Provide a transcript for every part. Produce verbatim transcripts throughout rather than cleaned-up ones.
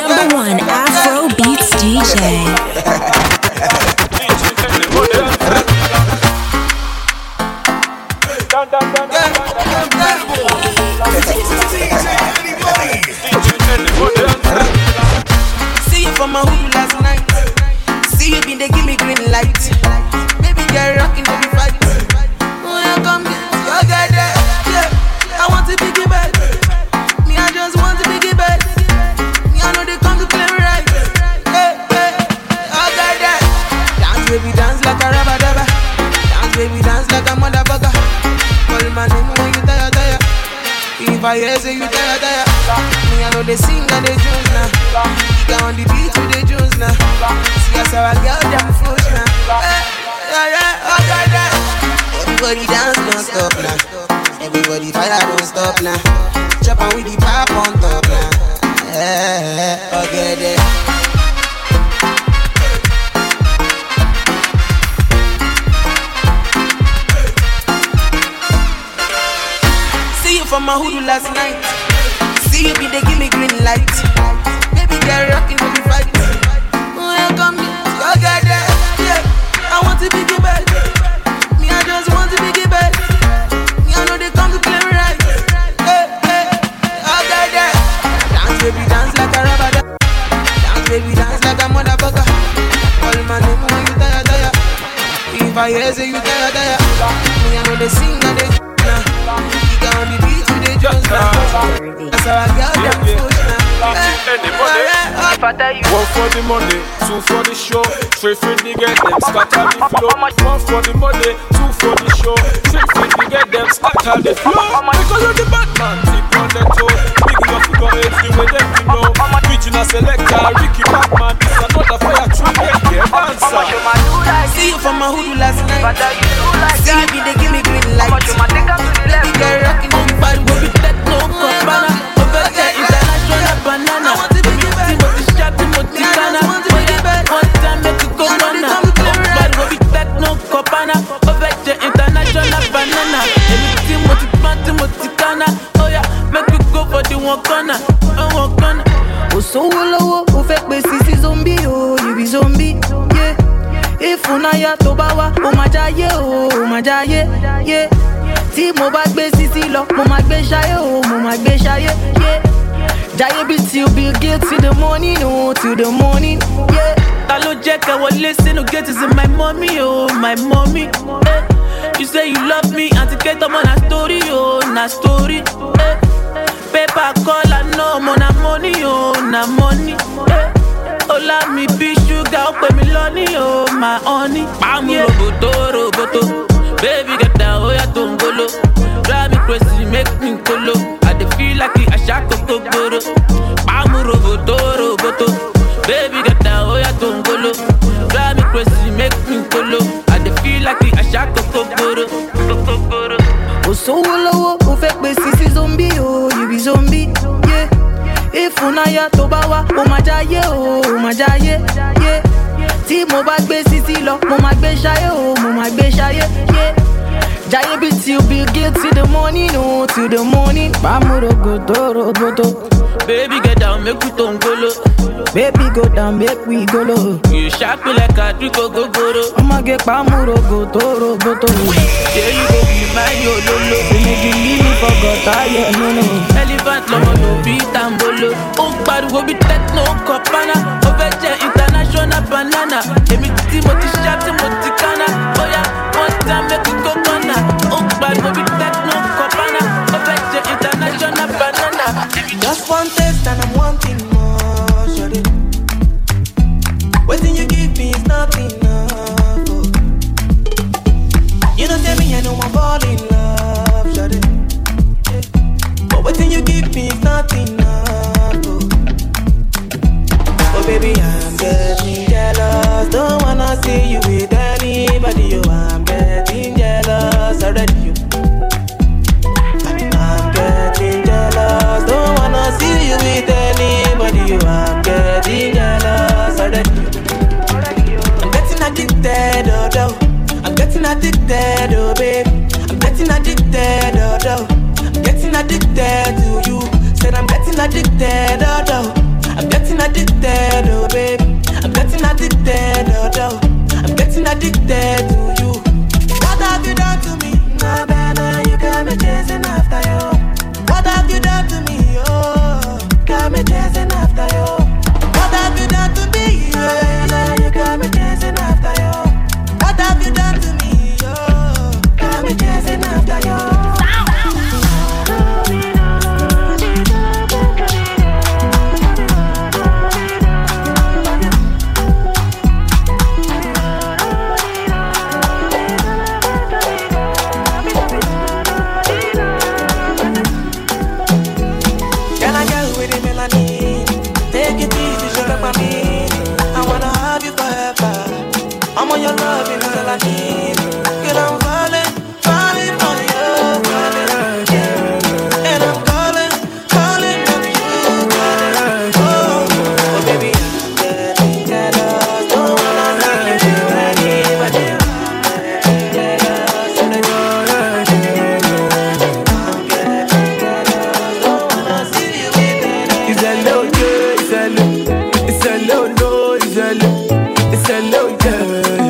number one Afro Beats D J. See you from my hood last night. See you been they give me green light. Baby girl rocking to the fight. Oh yeah, come here, you got that. Yeah, I want to pick it back. Me, I just want to pick it back. Me, I know they come to play right. Hey, hey, I got that. Dance, baby, dance like a rubber dubber. Dance, baby, dance like a motherfucker. Call my name when you tire, tire. If I hear say you tire, tire. Me, I know they sing and they jones now. You got on the beat with the jones now. See us our girl, them foot now. Hey, yeah, yeah, I got that. Everybody dance, don't stop now. Everybody fire, don't stop now. Chop on with the pop on top now. Yeah, forget it. See you from my hoodoo last night. See you be they give me green light. Baby girl rocking to the fight. Oh yeah, come here, you got that. Yeah, I want to be the best. Me, I just want to be the best. Me, I know they come to play right. Hey, hey, I got that. Dance, baby, dance like a rubber duck. Dance, baby, dance like a motherfucker. Call my name when you tire, tire. If I hear say you tire, tire. Me, I know they sing and they now. You got on the beat with the drums now. That's how I got them push now. If I tell you one for the money, two for the show, three for the get them scatter the flow. One for the money, two for the show, three for the get them scatter the flow. Because you're the Batman, tip on the toe. Big enough to go it's the way them you know. Regional selector, Ricky Batman, this another fire true get their answer. See you from my hoodoo last night. See you be they give me green light. Baby girl rocking on the body, we'll be that no compana. Over there international banana. Osowo lowo, o fẹ́ pé sisi zombie o, you be zombie, yeah. Ìfúnnáyà tó bá wá, o máa jáyé o, o máa jáyé, yeah. Tí mo bá gbé sisi lọ, mo máa gbé ṣayé o, mo máa gbé ṣayé, yeah. Jáyé bí till Bill Gates till the morning, oh, till the morning, yeah. Ta ló jẹ́ ká wọlé sínú gate is my mommy, oh, my mommy, eh. You say you love me, anticate ọmọ na story, oh, na story, eh. Paper call, I know, mo na money, oh, na money, eh. Ola mi be sugar, ó pè mí lọ́ní, oh, my honey. Pàmò roboto, roboto, baby get down, ó yá tó ń golo. Drive me crazy, make me colo. I dey feel like I shot kokoro. Pàmò roboto, roboto, baby get down, ó yá tó ń golo. Drive me crazy, make me colo. I dey feel like I shot kokoro. Kokoro. Osowo lowo, o fẹ́ pé sisi zombie o, you be zombie, yeah. Ìfúnnáyà tó bá wá, o máa jáyé o, o máa jáyé, yeah. Tí mo bá gbé sisi lọ, mo máa gbé ṣayé o, mo máa gbé ṣayé, yeah. Jáyé bí till Bill Gates till the morning, oh, till the morning. Pàmò rogoto, rogoto. Baby get down, make we don't go low. Baby go down, make we go low. You shot me like a drink of go-go-ro. I'ma get pàmò rogoto, rogoto. Yeah, you go be my yo-lo-lo. You make it leave me for God, yeah, no, no. Elephant lomo no be tambolo. Oh, but we be techno copana. Over there international banana. Emi ti mo ti shot, mo ti kana. Oh yeah, one time make we go corner. Oh, but we be techno copana. Over there international banana. Just one taste and I'm wanting more, shawty. Waiting you give me is not enough, oh. You don't tell me I know I'm falling in love, shawty, yeah. But waiting you give me is not enough, oh. Oh baby, I'm getting jealous. Don't wanna see you with anybody, oh. I'm getting jealous already, you. I'm getting jealous. Don't wanna see you with anybody, oh. I'm getting jealous already. I'm getting addicted, oh, oh. I'm getting addicted, oh, babe. I'm getting addicted, oh, oh. I'm getting addicted to you. Said I'm getting addicted, oh, oh. I'm getting addicted. addicted, oh baby. I'm getting addicted, oh no. I'm getting addicted to you. What have you done to me? Nah, nah, you got me chasing after you. What have you done to me? Oh, got me chasing after you. What have you done to me? Yeah, nah, you got me chasing after you. What have you done to me? Oh, got me chasing after you. I'm on your love, and that's all I need. Girl, I'm falling, falling for you, falling, yeah. And I'm calling, calling on you, calling. Oh, oh baby, I'm getting jealous. Don't wanna leave you anybody. I'm getting jealous, and I know I'm getting jealous. Don't wanna see you with anybody. It's a low, yeah, it's a low, it's a low, no, it's a low, it's a low, yeah.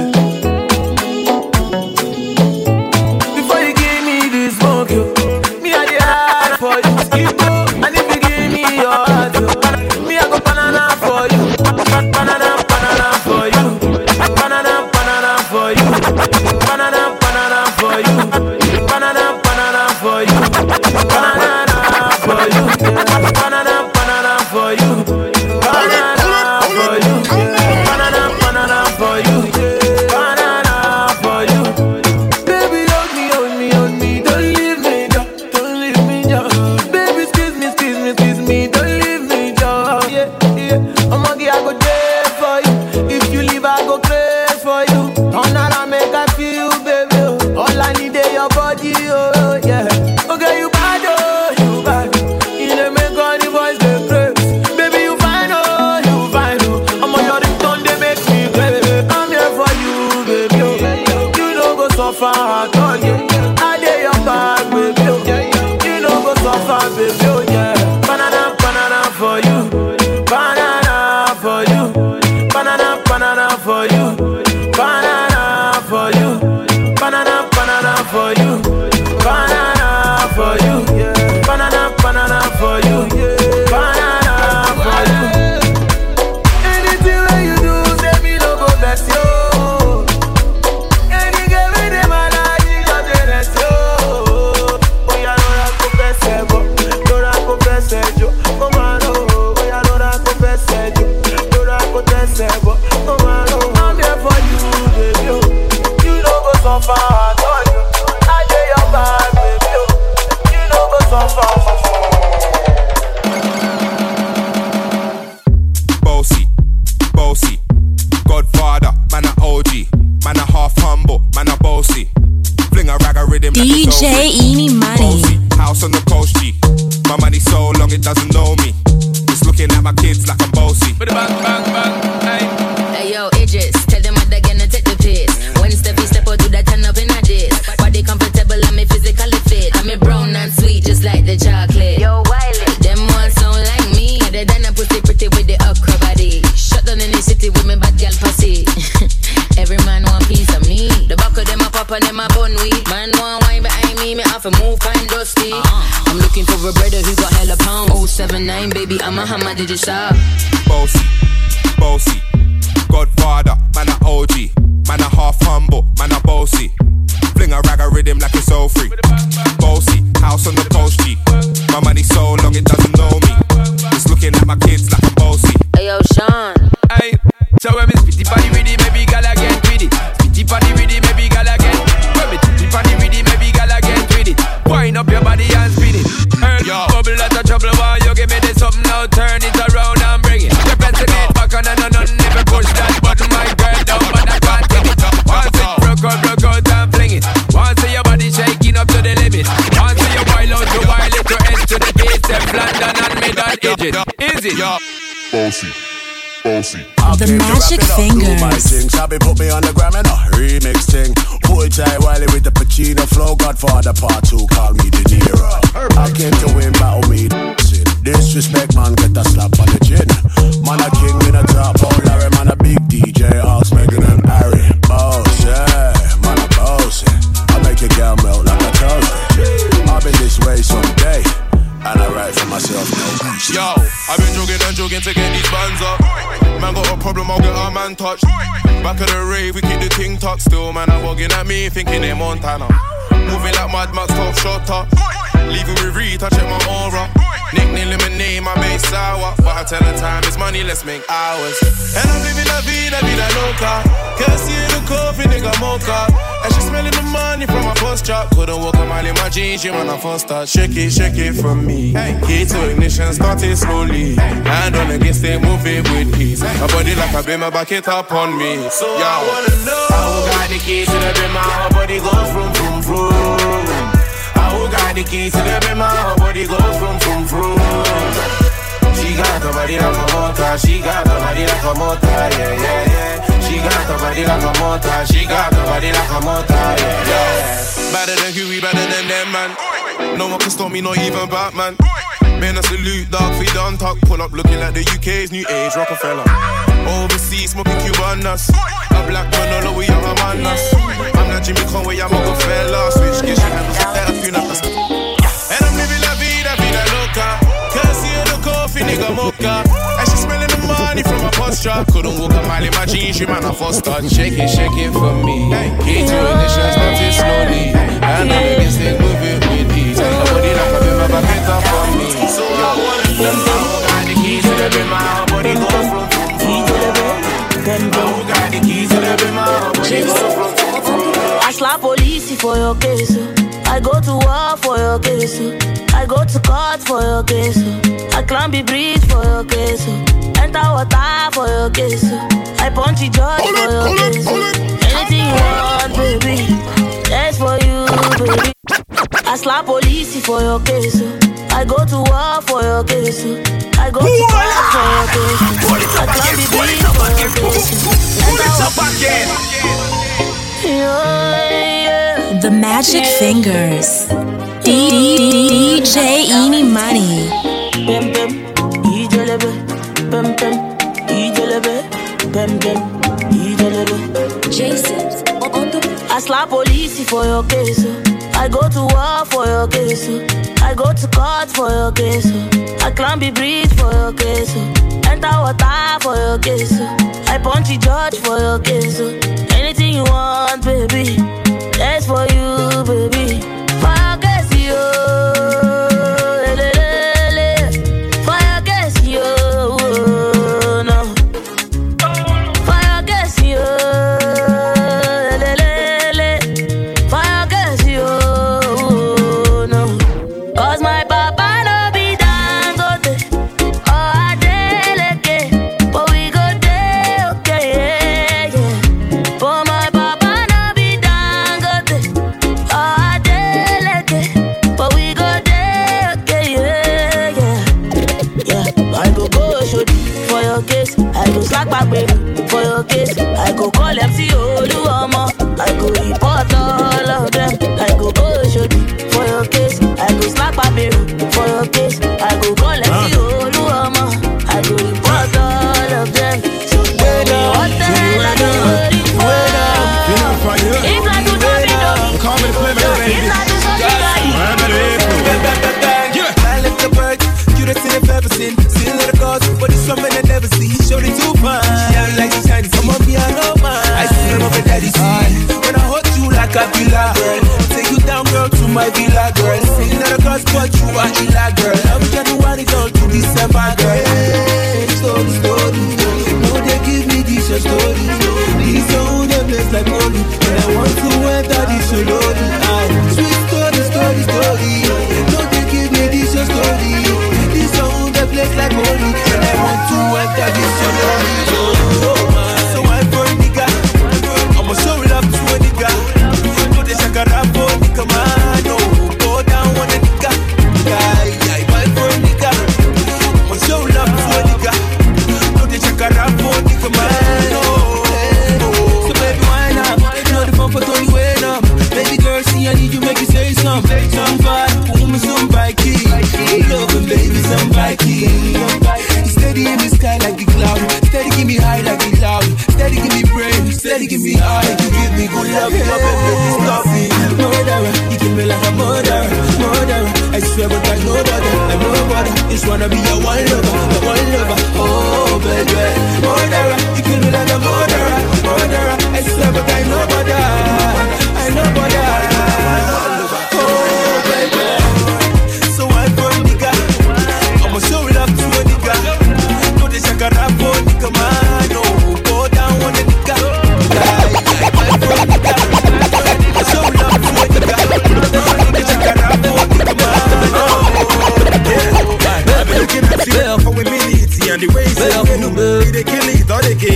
D J Eeny Money. House on the coast, G. My money so long it doesn't know me. It's looking at my kids like I'm bossy. Bang, bang, bang, hey. Hey yo, Idris, tell them what they're gonna take the piss. When Steffi step out, do that turn up in a diss. Body comfortable, I'm physically fit. I'm a brown and sweet, just like the chocolate. Yo, Wiley, them ones sound like me. Other than a pussy pretty with the okra body. Shut down in the city with me bad girl pussy. Every man want piece of me. The back of them a pop and them a bun weed. Man want wine behind me, me have to move kind dusty. Uh-huh. I'm looking for a brother who got hella pound. oh seven nine, baby, I'm a hammer, did you stop? Bossy, bossy, Godfather, man a O G. Man a half humble, man a bossy. Fling a rag a rhythm like it's all free. Bossy, house on the coast, G. My money so long it doesn't know me. It's looking at my kids like I'm bossy. Hey yo, Sean. Hey, so when me spitty body with it, maybe gala get with it. Spitty body with it, maybe gala get. When me spitty body with it, maybe gala get with it. Wind up your body and spin it. Hey, bubble out of trouble while you give me this something now. Turn it around and bring it. You're pressing it back on and on and never push that button, my girl down, but I can't take it. Once it broke out, broke out and fling it. Once your body shaking up to the limit. Once you wild out to wild it to edge to the base, then London and middle edges. Is it? Bossy, bossy. The Magic Fingers. Shabby put me on the gram and a remix thing. Boy, Jay Wiley with the Pacino flow. Godfather part two, call me De Niro. I came to win, battle me. Disrespect, man, get a slap on the chin. Man, man a king in a top. Oh, Larry, man a big D J. Ask Megan and Harry. Boss, yeah, man a boss. I make your girl melt like a toast. I've been this way someday, and I write for myself, no peace. Yo, I've been jogging and jogging to get these bands up. Man got a problem, I'll get our man touched. Back of the rave, we keep the ting tucked still. Man, I'm walking at me, thinking they're Montana. Moving like Mad Max, top shot up. Leaving with Reed, I check my aura. Nickname lemonade, my base sour. But I tell her time is money, let's make hours. And I'm living la vida, vida loca. Can't see the coffee, nigga mocha. And she smelling the money from my first drop. Couldn't walk a mile in my jeans, she when I first start. Shake it, shake it from me. Key to ignition, start it slowly. Hand on against it, move it with ease. My body like a beamer, back it up on me. So yo, I wanna know how got the keys to the beamer. Her body goes vroom, vroom, vroom. Who got the keys to the beamer? Her body goes from, from, from. She got her body like a motor. She got her body like a motor, yeah, yeah, yeah. She got her body like a motor. She got her body like a motor, yeah, yeah. Better than Huey, better than them, man. No one can stop me, not even Batman. Man, I salute, dog, feed on talk. Pull up looking like the U K's new age Rockefeller. Overseas, smoking Cubanas. A black man all the way up, I'm on us. I'm not Jimmy Conway, I'm a good fella. Switch gears, you handle some better, feel like a. And I'm living la vida, vida loca. Can't see the coffee, nigga mocha. And she smelling the money from a bus drop. Couldn't walk a mile in my jeans, she man a first start. Shake it, shake it for me. Key to ignition, start it slowly. And I'm against it, move it with ease. And nobody like a bimmer, back it up for me. So I wanna know who got the keys to the bimmer. Her body goes from, from, from. Who got the keys to the bimmer? Her body goes from, from, from. I slap police for your case. I go to war for your case. I go to court for your case. I climb the bridge for your case. Enter water for your case. I punch the judge for your case. Anything you want, baby, that's for you, baby. I slap police for your case. I go to war for your case. I go to court for your case. I climb the bridge for your case. Enter water. Yeah, yeah. The Magic yeah. Fingers. D J Eeny Money. Bem bem, ijelebe. Bem bem, ijelebe. Bem bem, ijelebe. Jason on the. I slap police for your case. I go to war for your case. I go to court for your case. I climb the bridge for your case. Enter water for your case. I punch the judge for your case. Anything you want, baby, that's for you, baby. Fire case, yo, le, le, le. Fire case, yo, no. Fire case, yo, le, le, le. Fire case, yo, no. Cause my papa no be Dangote or Adeleke, but we go there, okay, yeah, yeah. For my papa no be Dangote or Adeleke, but we go there, okay, yeah, yeah. Yeah, I go go shoot for your case. I go slack back baby for your case. I go call M C Oluomo. I go report all of them. I go go shoot for your case. I go slack back baby for your case. I go call M C Oluomo. I go report all of them. So baby, what the hell are you waiting for? If not to drop it down, if not to drop it down. I left the bird, cutest thing I've ever seen. Still let it go, but it's something I never see. Showed it too fine. Yeah, like the Chinese. Come on, me, I know mine. I see them over daddy's side. When I hold you like a villa girl, take you down, girl, to my villa girl. Sing that across, but you are illa girl. I'm January down to December, girl. Hey, story, story. No, they give me this your story. These own them blessed like money. And I want to enter this your lorry. Sweet story, story, story. No, they give me this your story. These own them blessed like money. And I want to enter this your lorry. So I for a nigga, I'ma show it up to a nigga. No, they shaka rap for a nigga, man. No, go down on a nigga. I, I buy for a nigga. I'ma show it up to a nigga. No, they shaka rap for a nigga, man. No, so baby, why not? You know the fun for Tony.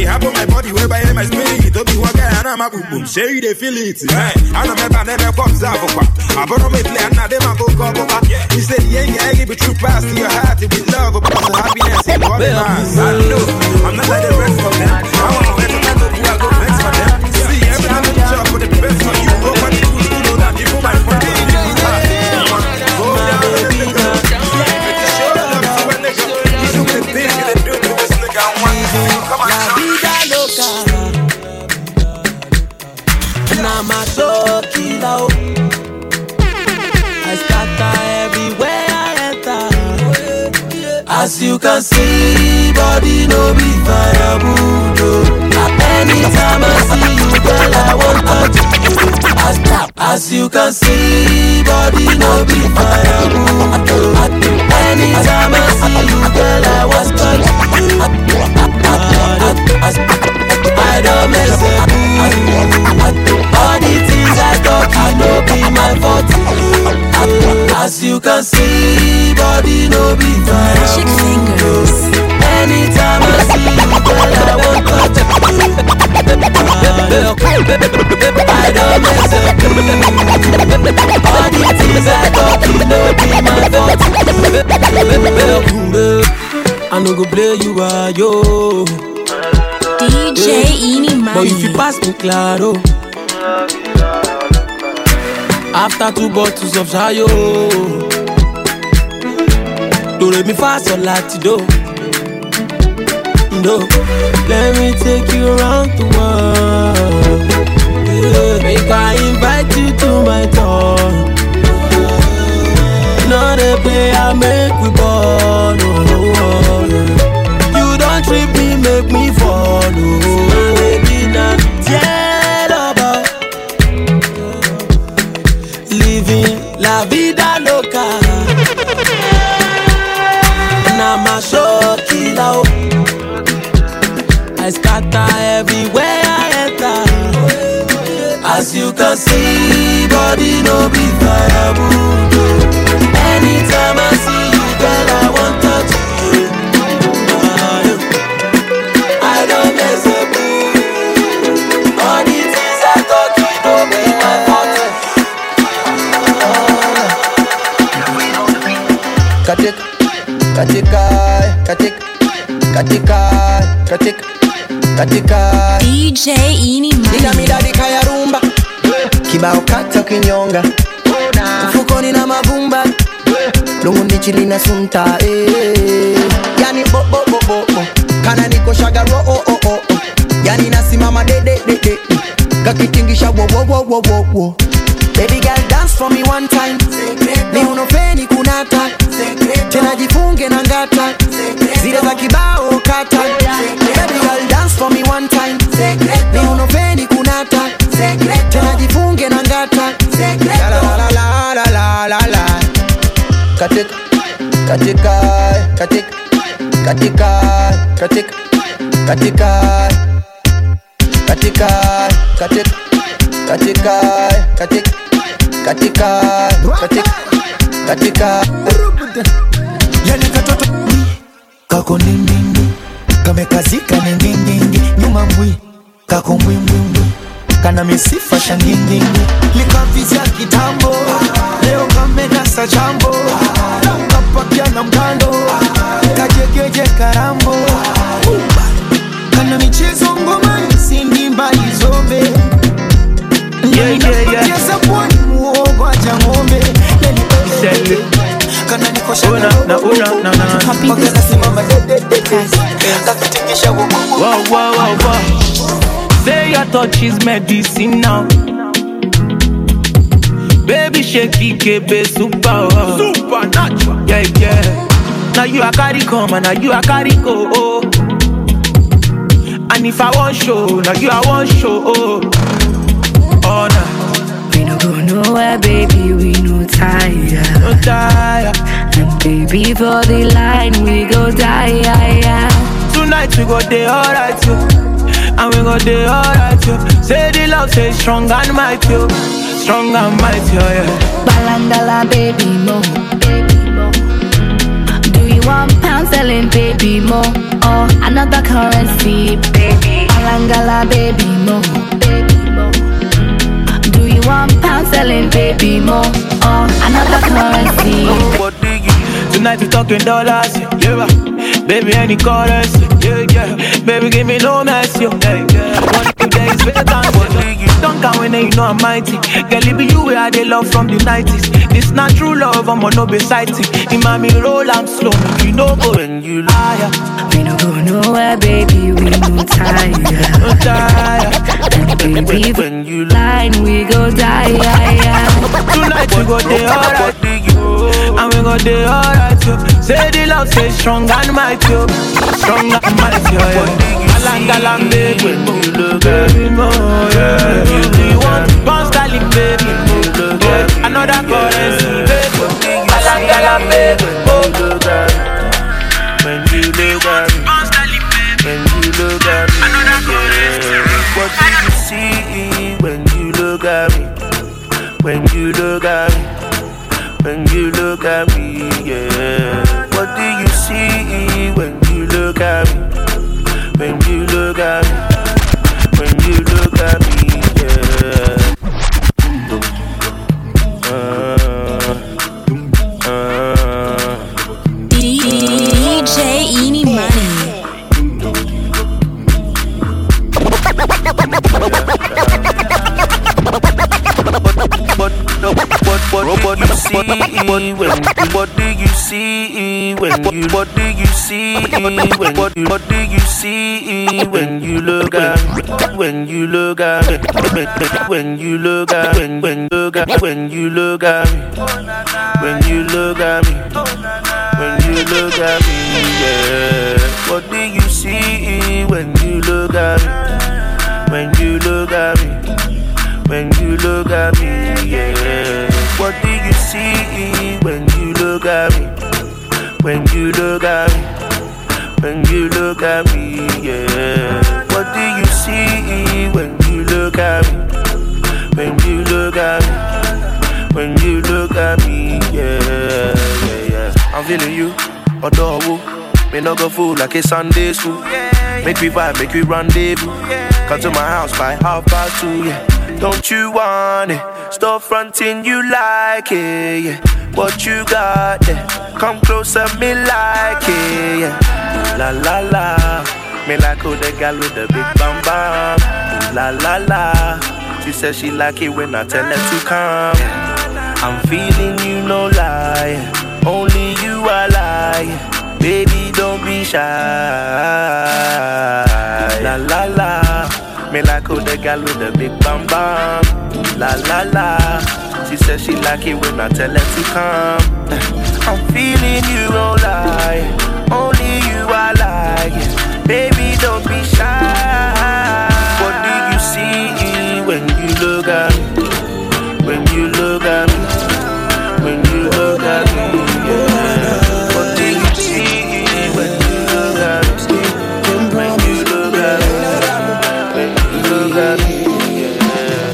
Hey, how about my body where by my spirit? Don't be one guy and I'm a boom boom. Say they feel it. Hey, I don't remember never comes out of I brought me play and now they might go go go. He said, yeah, yeah, give it true pass to your heart with love, but happiness and body mass. I know, I'm not like the rest of them. I want to let them know I go vex for them. See, every time I job for the best for you. Go for the tools to know that people might find it. Go down, baby, girl. Show love to a nigga. You do the things that they do to this nigga. I want you. Come on, I'm a soul killer. I scatter everywhere I enter. As you can see, body no be firewood. Anytime I see you, girl, I want touch you. As, as you can see, body no be firewood. Anytime I see you, girl, I want touch you. As, I don't mess up. All the things I talk, I know be my fault. As you can see, body no be Magic fingers. Anytime I see you, girl, I want touch you. I don't mess up. All the things I talk, you know be my fault. I no go play you are yo. D J Ini Money. But if you pass me claro, after two bottles of Shayo, do re mi fa so lati do. No, let me take you around the world. Yeah. Make I invite you to my tour. Not a play I make we ball. Oh, oh, yeah. You don't trip me, make me follow. Baby, now tell about living la vida loca. Now my show killer. I scatter everywhere I enter. As you can see, body no be firewood. Anytime I see you, girl, I want touch you. I don't mess up. All the things I talk, you don't be my fault. Katik, katika, katik, katika, katik, katika. D J Ini Money. Nina midadi kaya rumba, kibao kata kinyonga, mfukoni na mavumba, lungu nichili na sunta, eh. Yani bo bo bo bo bo, kana niko shagaro oh oh oh oh. Yani nasimama de de de de, kakitingisha wo wo wo wo wo wo. Baby girl dance for me one time, ni unofeni kunata, tena jifunge na ngata, zile za kibao kata. Baby girl dance for me one time, ni unofeni kunata, tena jifunge na ngata. La la la la la la la. Katik, katika, katik, katika, katik, katika, katika, katik, katika, katik, katika, katik, katika. Yani katoto kako nindindi, kamekazika nindindindi, nyuma mbwi kako mbwimbwimbwi, kana misifa shangindindi, likavizia kitambo, leo kamenasa jambo, kapakia na mkando, kajegeje karambo, kana michezo ngoma sindi mbali zombe. Yeah, yeah, yeah. Cheza pwani muogo acha ngombe. Kana niko shaka na una na na. Pakana simama de de de. Kakitingisha wo wo. Wow wow wow wow. Say your touch is medicine now. Baby shake it, kebe super. Super natural. Yeah yeah. Now you a carry come and now you a carry go. Oh. And if I want show, now you I want show. Oh. Oh, nah. We no go nowhere, baby, we no tire. No tire. And baby, for the line, we go die. Tonight we go day alright, yo. And we go day alright, yo. Say the love, say strong and mighty, yo. Strong and mighty, yo, yeah. Balandala, baby, mo. Do you want pound selling, baby, mo? Or another currency, baby? Malangala, baby, mo. Do you want pound selling, baby, mo? Or another currency? What do you? Tonight we talking dollars, yeah. Baby, any currency, yeah, yeah. Baby, give me no mess, yo. Hey, yeah. One two days, better than what do you? Don't count when you know I'm mighty. Girl, it be you where I dey love from the nineties. This not true love, I'm on no beside it. The mommy roll, I'm slow. You know go when you lie. We no go nowhere, baby. We no tired. No tired. And baby, when you line, we go die. Tonight we go day alright. And we go day alright, yo. Say the love, say strong and mighty, yo. Strong and mighty, yo, yeah. Alangalam, baby, when you look at me more, yeah. You do you want one styling, baby, yeah. Another currency, baby. Alangalam, baby, when you look at me. When you look at me. When you look at me, yeah. What do you see when you look at me? When you look at me. When you look at me, yeah. What do you see when you look at me? When you look at me, when you look at me, yeah. Uh, uh, D J Eeny Money. What, what, what, what, what do you see when what do you see when you what do you see when what what do you see when you look at when you look at when you look at when when look at when you look at me when you look at me when you look at me, yeah. What do you see when you look at me when you look at me when you look at me, yeah. What do you see when you look at me? When you look at me, when you look at me, yeah. What do you see when you look at me? When you look at me, when you look at me, yeah, yeah, yeah. I'm feeling you, adore. Me no go fool like a Sunday school. Make me vibe, make me rendezvous. Come to my house by half past two, yeah. Don't you want it? Stop fronting, you like it, yeah. What you got there? Come closer, me like it, yeah. La la la. Me like who the gal with the big bam bam. La la la. She says she like it when I tell her to come. I'm feeling you, no lie. Only you I like. Baby, don't be shy. La la la. Me like who the gal with the big bam bam. La la la. She says she like it when I tell her to come. I'm feeling you, don't lie. Only you I like. Baby, don't be shy. What do you see when you look at me? When you look at me. When you look at me, yeah. What do you see when you look at me? When you look at me. When you look at me, yeah.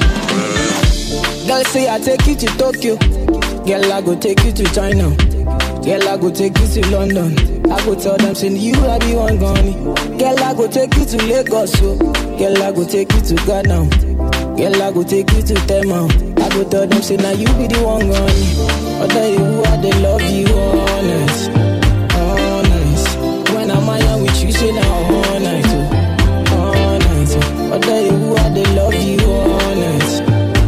Girl say I take you to Tokyo. Girl I go take you to China. Girl I go take you to London. I go tell them say you I be one gone. Girl I go take you to Lagos, so. Girl I go take you to Ghana. Girl I go take you to Tema. I go tell them say now you be the one gone. I tell you who I they love you honest, honest. When I'm out with you say now all night, oh, all night. Oh. I tell you who I they love you honest,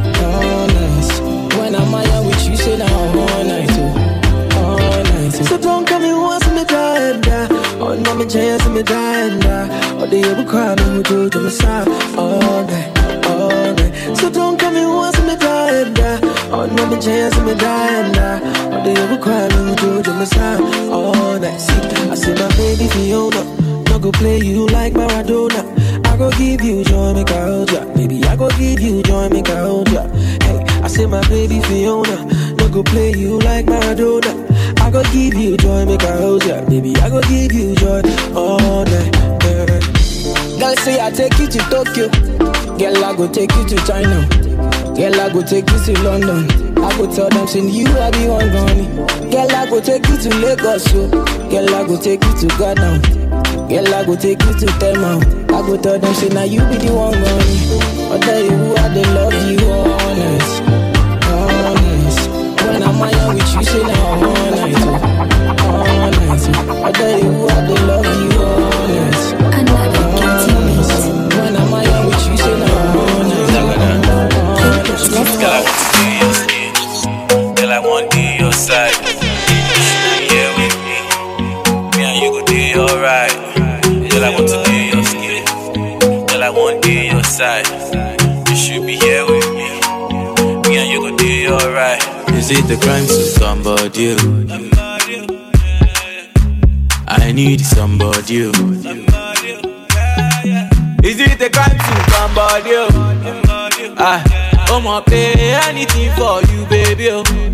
honest. When I'm out with you say now all night, oh, all night. Oh. So don't come me once me die and die. Oh no me chance me die and die. Oh they ever cry me who do to my side all night, all night. So don't come me once me die and die. Oh no me chance me die and die. Oh they ever cry me who do to my side all night. See, I see my baby Fiona. No go play you like Maradona. I go give you joy, make I hold ya. Baby, I go give you joy, make I hold ya. Hey, I say my baby Fiona. No go play you like Maradona. I go give you joy, make I hold ya. Baby, I go give you joy all night. Yeah. Girl say I take you to Tokyo. Girl I go take you to China. Girl I go take you to London. I go tell them say you I be one gone. Girl I go take you to Lagos, so. Girl I go take you to Ghana. Girl, I go take you to them out. I go tell them, say, now you be the one gone. I'll tell you who I they love you, honest, honest. When I'm out with you, say, now all night, oh, all night, oh. I'll tell you who I they love you, honest, honest. When I'm out with you, say, now all night, oh, all night. Girl, I want to be your side. You should be here with me. Me and you go do alright. Girl, I want to be your skin. Girl, I want to be your side. You should be here with me. Me and you go do alright. Is it the crime to somebody? I need somebody. Is it the crime to somebody? I, I'ma pay anything for you, baby.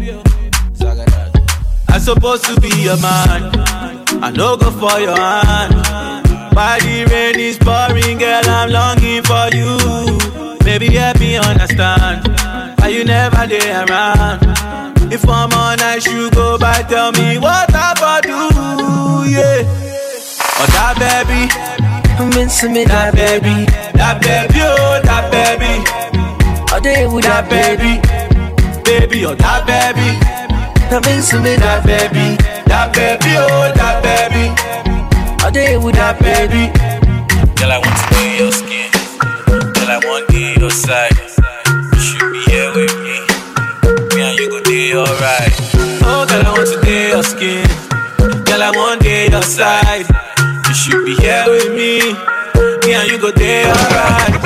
I'm supposed to be your man. I no go for your hand. While the rain is pouring, girl, I'm longing for you. Baby, help me understand why you never there around. If I'm on I should go by, tell me what I do, yeah. Oh, that baby, I'm missing me, that baby, that baby, oh, that baby. Oh, they with that baby, baby, oh, that baby. I'm missing me, that baby, that baby, oh, that baby. Oh, they with that baby. Girl, I want to be your skin. Girl, I want to be your side. You should be here with me. Me and you go do alright. Oh, girl, I want to be your skin. Girl, I want to be your side. You should be here with me. Me and you go do alright.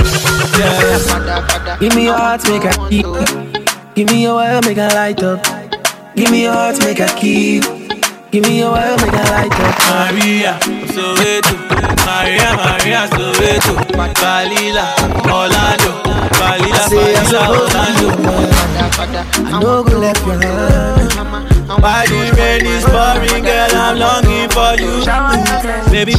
Yeah. Give me your heart, make a keep. Give me your oil, make a light up. Give me your heart, make a keep. Give me your oil, make a light up. Maria, Soweto. Maria, Maria, Soweto. Balila, Orlando. Balila, Balila, Orlando. I know go left your hand. While the rain is pouring, girl, I'm longing for you. Baby,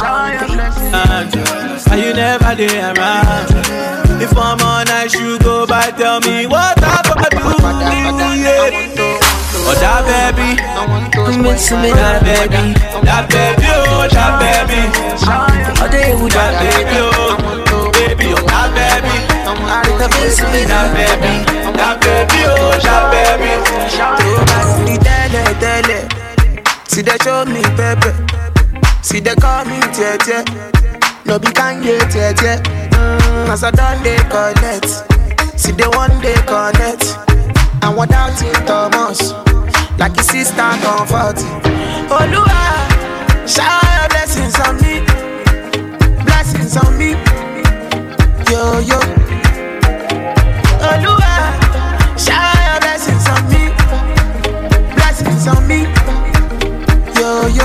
are you never there around? If I'm on I should go by, tell me what I do, yeah. Oh, that baby, I'm missing me, that baby, that baby, oh, that baby. Oh, they with that baby, oh, baby, oh, that baby. I'm missing me, that baby, that baby, oh, that baby. See the tele, tele. See they show me pepe. See they call me tete. No be can get tete. As I done they connect. See they one day connect. And without it Thomas, like his sister comfort. Oh Lord, shower your blessings on me, blessings on me, yo yo. Oh Lord, shower your blessings on me, blessings on me, yo yo.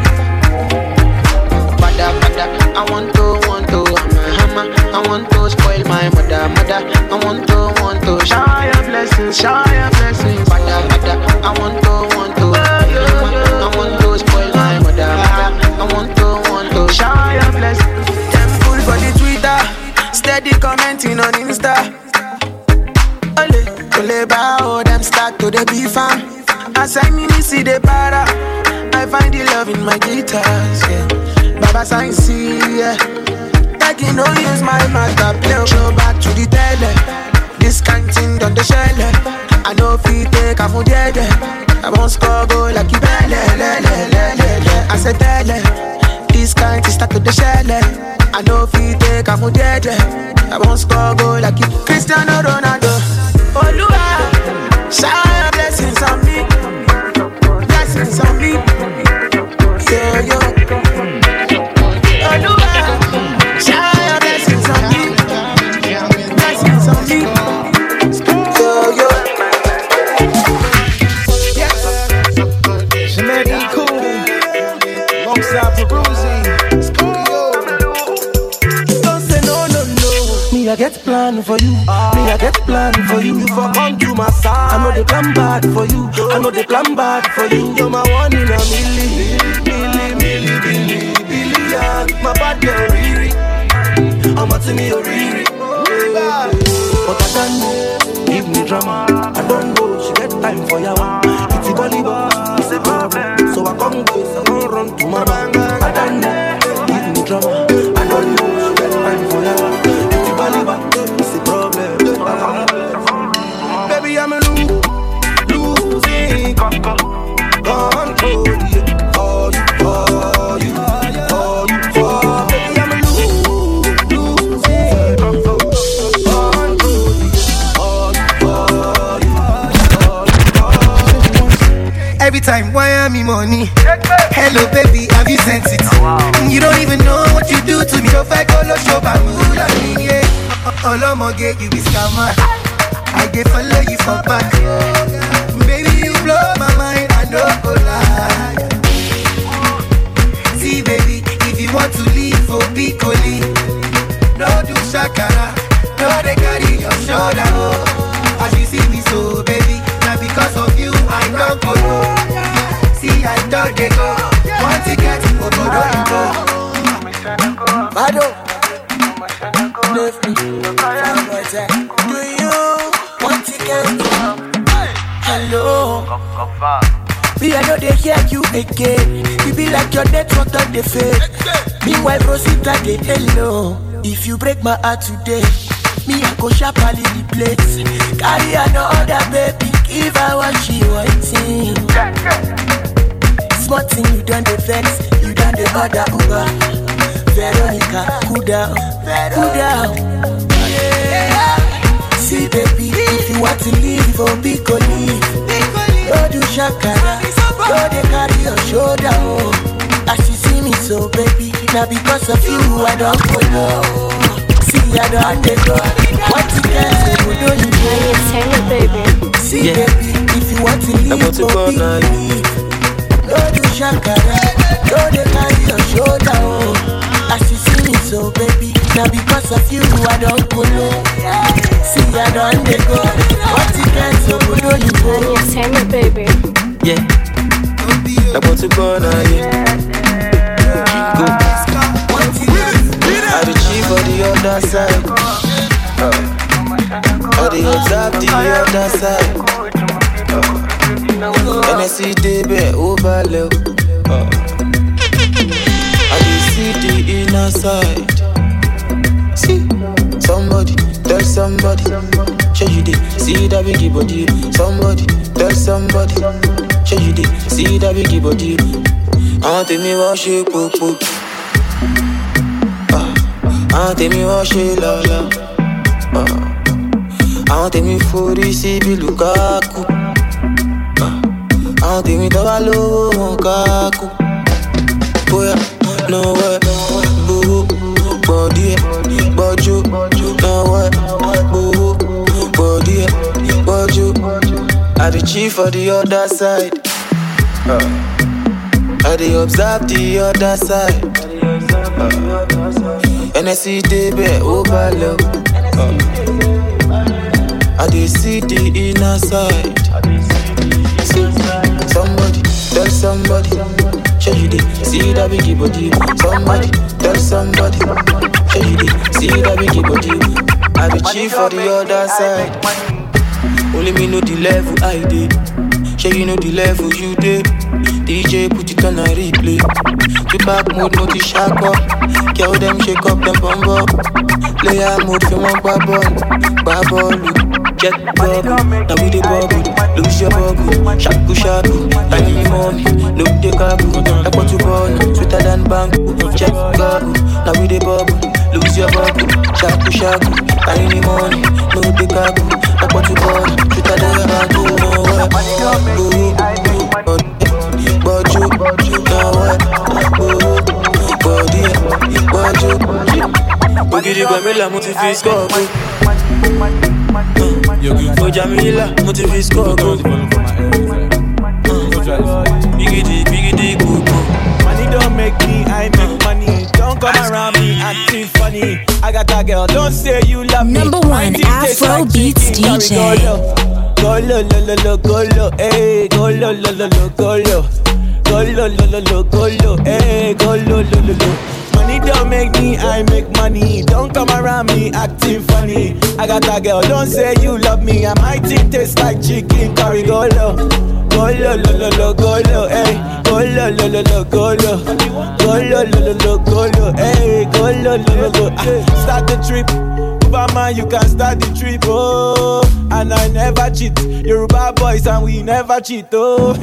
Bada bada, I want to, want to, I'm a hammer. I want to spoil my mother, mother. I want to, want to shower your blessings, shower your blessings. Bada bada, I want to, want to, I want to spoil my mother, mother. I want to, want to shower your blessings. Temple for the Twitter, steady commenting on Insta. Ole, ole bao, them start to the beef fam. As I mini see the para, I find the love in my guitars, yeah. Baba sign see, yeah. I can no use my master play. Show back to the tele. This kind thing done the shell. I know if you take a food, yeah, I won't score go like you belle, le, le, le, le. I said tele. This kind thing start to the shell. I know if you take a food, yeah, I won't score go like you Cristiano Ronaldo. Oh Lord, shower your blessings on me, blessings on me, yeah, yo. Oh Lord, shower your blessings on me, blessings on me, yo, yo. Yes, Jamaican cool, alongside Peruzzi. Don't say no, no, no. Me, I get plan for you. Me, I get plan for you. You for come to my side. I know they plan bad for you. I know they plan bad for you. You're my one in a million, million, million, million, billion. My bad girl, Riri. I'm a to me, Riri. But I don't give me drama. I don't go. She get time for ya. It's a volleyball. It's a problem. So I come go. So I run to my bang. I don't give me the drama. I know you spend mine forever. If you believe it, it's a problem. Baby, I'm a lose, losing control. Yeah. All you, all you, all you for. Baby, I'm a lose, losing control. All you, all you, all you, all you. Every time, why am I money? Hello, baby, have you sent it? You don't even know what you do to me. If I go to show Bamula, yeah. All I'm gonna get you is scammer. I get follow you for back. Baby, you blow my mind, I don't go lie. See, baby, if you want to leave for Piccoli, no do shakara, no they carry your shoulder. Oh. As you see me so, baby, now because of you, I don't go. See, I don't they go. Want to get you, go, go, go. Bado, left me, do you want to get hello? Me, I know they hear you again. You be like your network on the fade. Meanwhile, Rosita, they hello. If you break my heart today, me, I go sharply replace. Carry another baby, give her what she waiting. Smart thing, you done the vex, you done the other Uber. Veronica, cool down, cool down. Yeah. See, baby, if you want to leave, oh, be go leave. Don't do shakara, don't they carry your shoulder. Oh. As you see me so, baby, now because of you, I don't go no. See, I don't take go. What you can say, we don't you know. Baby. See, yeah. Baby, if you want to leave, oh, be go leave. Don't do shakara, don't they carry your shoulder. Oh. As you see me so, baby, now because of you, I don't go low. See, I don't let go. What you can so good, don't you go? Yes, tell me, baby. Yeah. I want to go now, yeah. Go. I the chief on the other side. Uh, I the observe the other side. Uh, and I see the bed overload. Uh, See the inner side. See somebody, tell somebody. Show you the see that biggie body. Somebody, tell somebody. Show you the see that biggie body. I want to me wash it, poo poo. I want to me wash it, la la. I want to me for the C B Lukaku. I want to me Tavalo Monkaku. Boy. No way, boo, body, boju, no way, boo, body, boju. I the chief of the other side. Uh, I the observe the other side. Uh, and I see the bed overload. Uh, I the see the inner side. See, somebody, tell somebody. Show you the see that biggie body. Somebody, tell somebody. Show you the see that biggie body. I the chief for the other side. Only me know the level I did. Show you know the level you did. D J put it on a replay. To back mode, no to shack up. Girl them shake up, them bum up. Player mode, for one babble. Babble, get bubble. Now we the bubble. Lose your bubble. Shaku shaku. Tiny money. Look the couple. I put you born. Sweeter than bank. Check bubble. Now we the bubble. Lose your bubble. Shaku shaku. Tiny money. Look the couple. I put you born. Sweeter than bank. No way. But you, now what? Body, but you. Ogiri Pamela, mo ti fi score go. O Jamila, mo ti fi score go. Bigidi, bigidi, go go. Money don't make me, I make money. Don't come around me acting funny. I got that girl, don't say you love me. Number one Afro Beats D J. Go lo lo lo lo go lo, eh. Go lo lo lo lo go lo. Go lo lo lo lo go lo, eh. Go lo lo lo lo. Money don't make me, I make money. Don't come around around me acting funny. I got a girl, don't say you love me. And my teeth taste like chicken curry. Go low, go low, low, low, low, go low, hey. Go low, low, low, low, go low. Go low, low, low, low, go low, hey. Go low, low, low, low. Ah, start the trip. Man, you can start the trip, oh. And I never cheat. Yoruba boys and we never cheat, oh.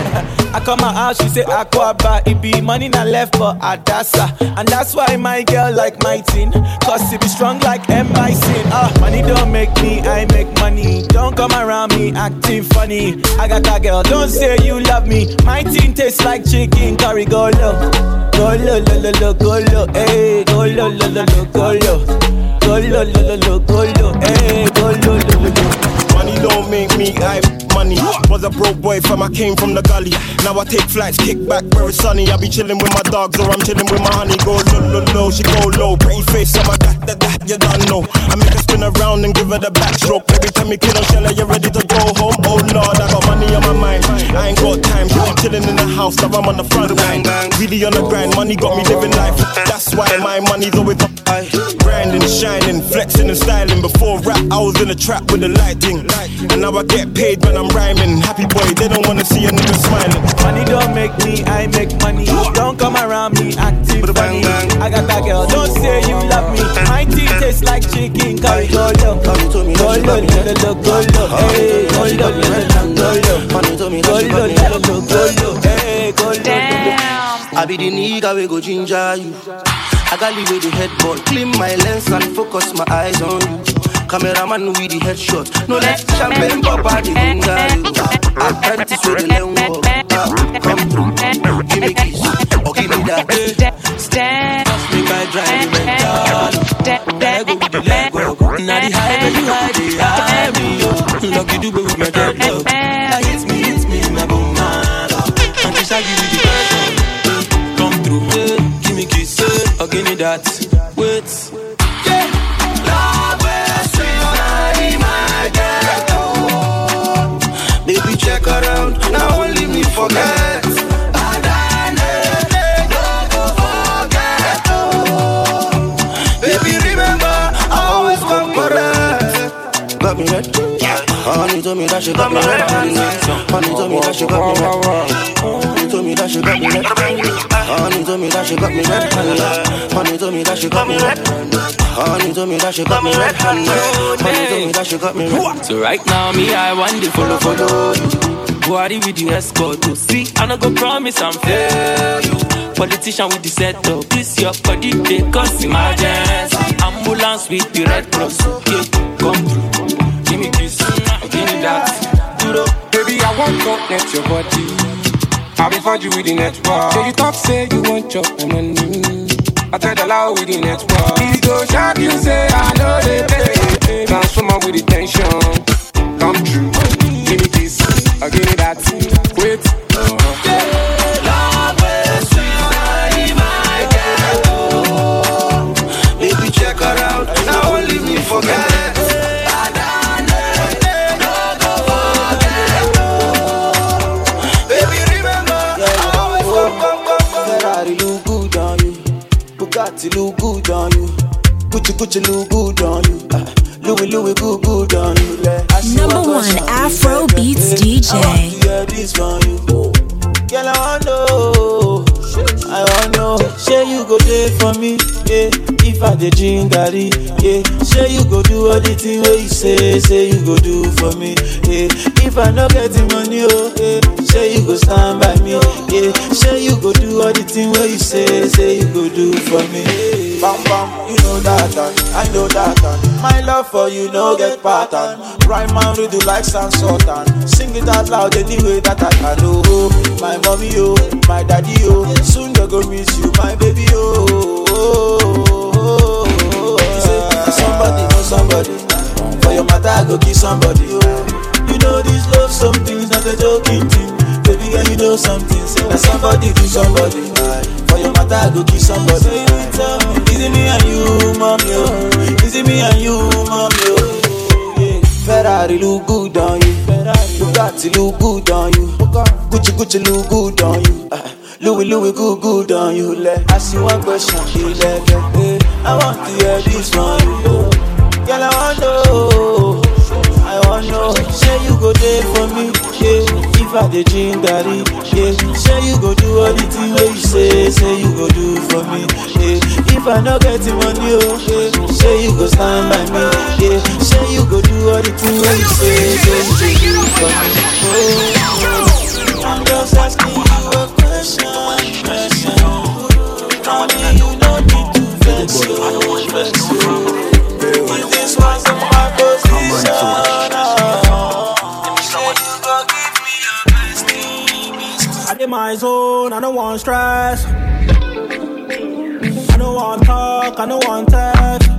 I come my house, she say Aquaba. It be money not left for Adasa. And that's why my girl like my teen. Cause it be strong like M I C. Ah, money don't make me, I make money. Don't come around me acting funny. I got a girl, don't say you love me. My teen tastes like chicken curry. Go low, go low, low, low, low, go low, hey. Go low, low, low, low, go low. Go low, low, low, low, go low, hey, go low, low, low, low. Money don't make me, I money. Was a broke boy fam, I came from the gully. Now I take flights, kick back where it's sunny. I be chilling with my dogs or I'm chilling with my honey. Go low, low, low, she go low. Pretty face, I'm a that, that, that, you don't know. I make her spin around and give her the backstroke. Every time you kill her, shell her, you ready to go home. Oh Lord, I got money on my mind. I ain't got time, she be chilling in the house. Now I'm on the front line. Really on the grind, money got me living life. That's why my money's always up high. Grinding, shining, flexing and styling. Before rap, I was in the trap with the lighting. And now I get paid when I'm rhyming. Happy boy, they don't wanna see a nigga smiling. Money don't make me, I make money. Don't come around me acting funny. I got that girl, don't say you love me. My teeth taste like chicken curry. Go low, go low, go low, go low, hey. Go low, go low, go low. Go low, go low, go low, hey. Go low. I be the nigga we go ginger you. I got leave with the headboard, clean my lens and focus my eyes on you. Cameraman with the headshot, no let champagne pop out the finger. Apprentice with the lens walk, uh, come through, give me kiss, or give me that. Stand, just make I drive you mental. Let go with the leg walk. Now the high where you hide it, hide me, yo. Lucky do with my dead love. Now hits me, hits me, my boom, man. And just I give you the version. Come through, give me kiss, or give me that. Wait. Baby, check around, now only me forget. Baby, remember, I always come correct. Got me red. Honey told me that she got me red. Honey told me that she got me red. Honey told me that she got me red. Honey told me that she got me red. Honey told me that she got me red. Honey told me that she got me red. Honey told me that she got me red. So right now, me, I want to follow, follow you. Body with the escort to see, I no go promise I'm fair. Politician with the setup, this your body they cause emergency. Ambulance with the red cross, okay, come through. Give me kiss, give me that. Duro, baby, I want to connect your body. I be find you with the network. So you talk, say you want your money. I tell the lie with the network. He go shock you, say I know they pay. Transformer with the tension. Come true, give me this, I give me that. Wait, uh-huh. Yeah, love is sweet, my girl. Baby, check around, now only me forget. Baby, remember, I always come, come, come, come. Ferrari look good on you, Bugatti look good on you, Gucci, Gucci look good on you. Uh, Louis, Louis, good, good on you. Number one Afro Beats D J. I want to hear this from you. Girl, I want to know. I want to know. Say you go there for me, yeah. If I dey drink daddy, yeah. Say you go do all the thing where you say, say you go do for me, yeah. If I no get the money, oh, yeah. Say you go stand by me, yeah. Say you go do all the thing where you say, say you go do for me, yeah. Bam bam, you know that and I know that and my love for you no get pattern. Right man we do like San Sultan. Sing it out loud anyway that I can know. My mommy oh, my daddy oh, soon they go miss you, my baby oh. oh, oh, oh. You say somebody know somebody. For your matter I go kiss somebody oh. You know this love something's not a joking thing. Baby girl you know something. Say that somebody do somebody. For your matter I go kiss somebody. Say it up. Is it me and you, mommy oh? Is it me and you, mommy oh? Yeah. Ferrari look good on you. Bugatti look good on you. Gucci Gucci look good on you. Uh, Louis Louis good good on you. Like, ask you one question, you like it. I want to hear this one. Girl, I want to know, I want to know. Say you go there for me, yeah. If I dey drink garri, yeah. Say you go do all the things where you say, say you go do for me, yeah. If I no get the money, oh, yeah. Say you go stand by me, yeah. Say you go do all the things where you say, say you go do for me, oh, oh. I'm just asking you a question, question. Tell me you don't need to vex you, I don't want vex you. If this was a my position, I did my zone, I don't want stress. I don't want talk, I don't want text.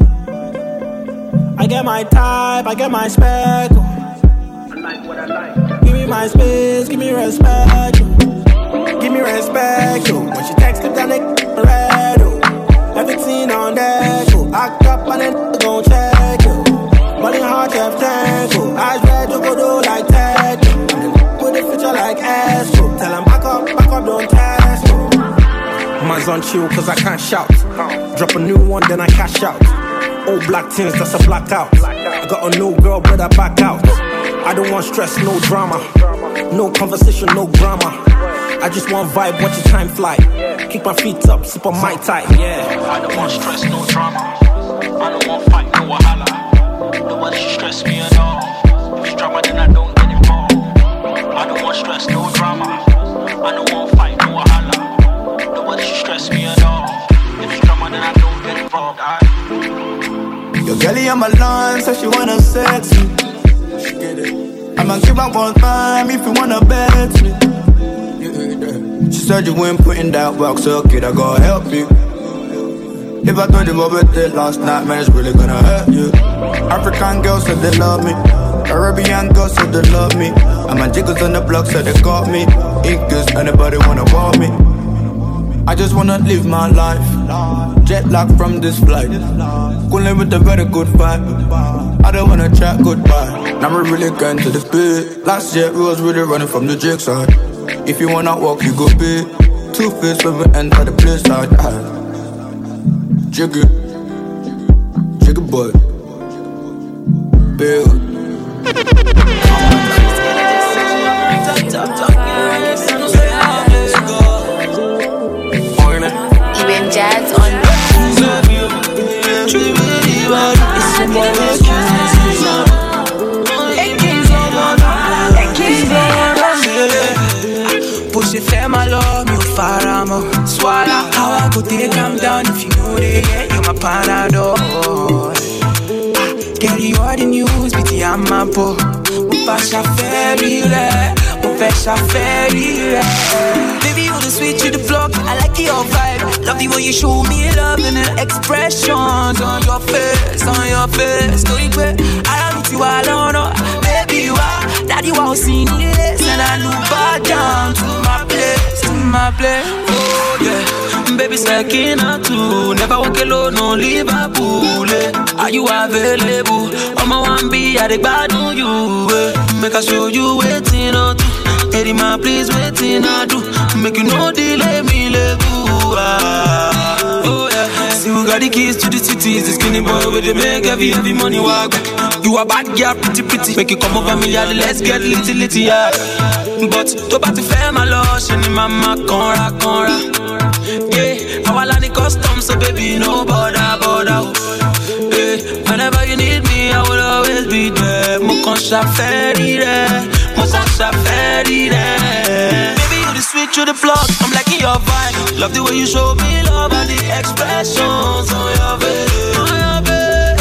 I get my type, I get my spec. I like what I like. Give me my space, give me respect. Give me respect. When she text it, that nigga red. Everything on deck. Act up and then gon' check. Money hard, chef tank. Eyes red, you go do like tech. Put the future like ass. Tell them back up, back up, don't test. Man's on chill cause I can't shout. Drop a new one, then I cash out. Old black things, that's a blackout. I got a new girl, better back out. I don't want stress, no drama. No conversation, no drama. I just want vibe, watch the time fly. Kick my feet up, sip on my tie, yeah. I don't want stress, no drama. I don't want fight, no wahala. Nobody should stress me at all. If it's drama, then I don't get involved. I don't want stress, no drama. I don't want fight, no wahala. Nobody should stress me at all. If it's drama, then I don't get involved. I... Your girlie on my line, says she wanna sex me. I'ma give her one time if you wanna bet me. She said you ain't putting that work, so kid, I gotta help you. If I told you what we did last night, man, it's really gonna hurt you. African girls said they love me. Caribbean girls said they love me. And my jiggles on the block said they got me. Incas, anybody wanna walk me? I just wanna live my life. Jet lag from this flight. Cooling with a very good vibe. I don't wanna chat goodbye. Now we're really going to the speed. Last year we was really running from the jig side. If you wanna walk, you go big. Two fists when we enter the place side. Jiggy, jiggy boy, build. Even jazz on. Push it, fais my love, me far more. Swallow, how I go take calm down if you know they get you my panadol. Girl, you are the news, B T I'm my po. Mon pacha ferry, mon pacha ferry. Baby, you the sweet to the block, I like your vibe. Love the way you show me love and the expressions on your face, on your face. Story quick, I don't need you alone, baby you are. Daddy was seeing this and I knew back down to my place, to my place. Oh yeah, baby second or two. Never walk alone, no Liverpool. Eh. Are you available? I'm a one B, I bad on you. Eh. Make I show you waiting on two. Eddie man, please waiting I do. Make you no delay me, level. Ah. Oh yeah, see we got the keys to the cities. The skinny boy with the make heavy, heavy money walk. You a bad girl, pretty, pretty. Make you come over me, yeah, let's get litty, litty, yeah. But, to bat to fair, my love, she ni mama, conra, conra. Yeah, I want the custom, so baby, no bother, bother. Yeah, whenever you need me, I will always be there. Mon concha ferry there, mon concha ferry there. Baby, you the sweet to the block, I'm liking your vibe. Love the way you show me love and the expressions on your face, on your face.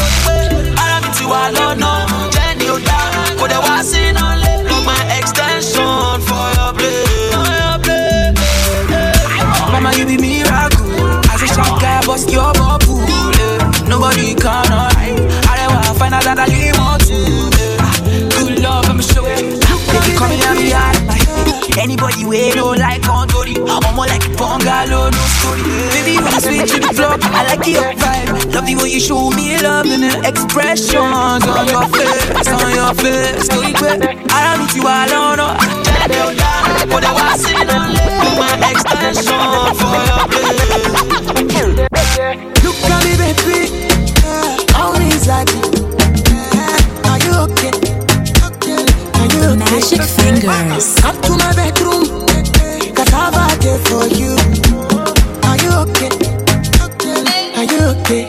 I don't know, Jenny, you down. But I was in on late, look my extension for your play, for your play. Mama, you be miracle. As a shot guy, bust your bubble. Nobody can hide. I don't want to find out that I need more to. Good love, I'm sure. If you come in and be hard, anybody way don't like Contori. I'm more like a bungalow, no story. Baby, you sweet to the block, I like your vibe. Love the way you show me love and the expressions on your face, on your face. Story quick, I don't need you alone, no. But I was sitting on late with my extension for your place. Look Call me baby, uh, call me Zaddy. Uh, are you okay? Are you okay? Magic fingers. Come to my bedroom, cause I've a day for you. Are you okay? Are you okay?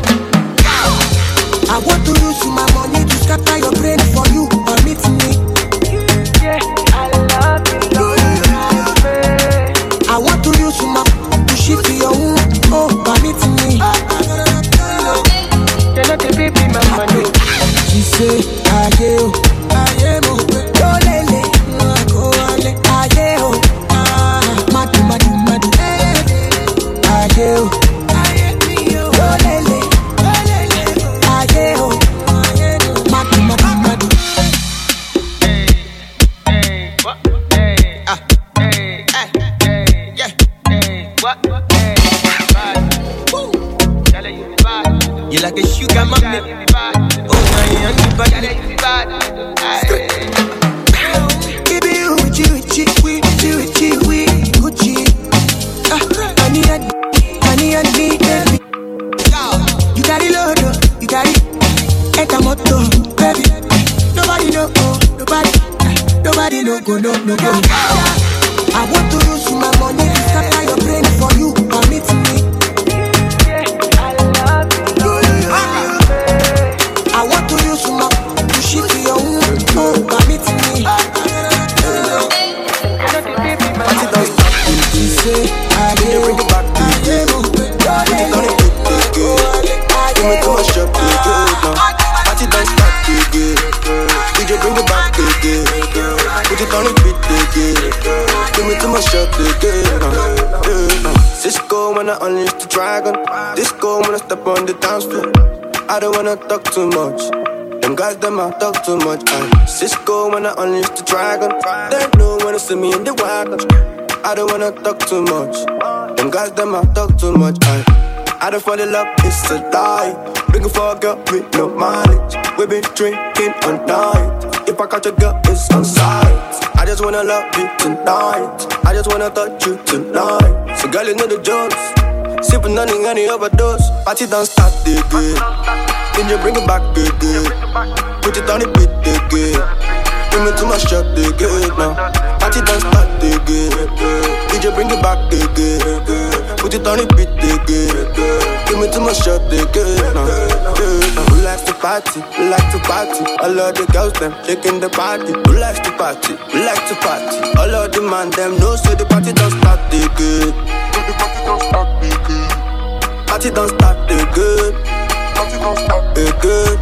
I want to use my money to scatter your brain for you. Permit me. Yeah, I love you. I want to use my to shift your own. Oh, permit me. You're not a baby, my money. She say, I am, I am, oh, lele, go ale, I am, ah, madu, madu, madu, I am, I am, oh, lele, I am, madu, madu, madu. Hey, what? Hey, ah, hey, hey, yeah, hey, what? Hey, bad, woo, tell you bad. You like a sugar mommy. No, no, no, no. I want to use my money to scatter your brain for you. Permit me. I love you. I want to use my to shift your own. Oh, permit me. Party don't stop. You say I did bring it back to you. Put it on it, give me too much up, party don't stop. D J bring it back again. Put it on the beat again. Give me too much shot again. uh, uh. Cisco when I unleash the dragon. Disco when I step on the dance floor. I don't wanna talk too much. Them guys them I talk too much. uh. Cisco when I unleash the dragon. They know when they see me in the wagon. I don't wanna talk too much. Them guys them I talk too much. uh. I don't fall in love, it's a lie. Looking for a girl with no mileage. We been drinking all night. If I catch a girl, it's on sight. I just wanna love you tonight. I just wanna touch you tonight. So girl, you know the jokes. Sipping nothing, any overdose. Party don't start again. Then you bring it back again. Put it on the beat again. Give me too much shot again now. Party don't start again. D J bring it back again. Put it on the beat again. Give me too much shot again now. Who likes to party? Who likes to party? All of the girls them shaking the party. Who likes to party? Who likes to party? All of the man them know so the party don't start again. The party don't start again. Party don't start again. Party don't start again.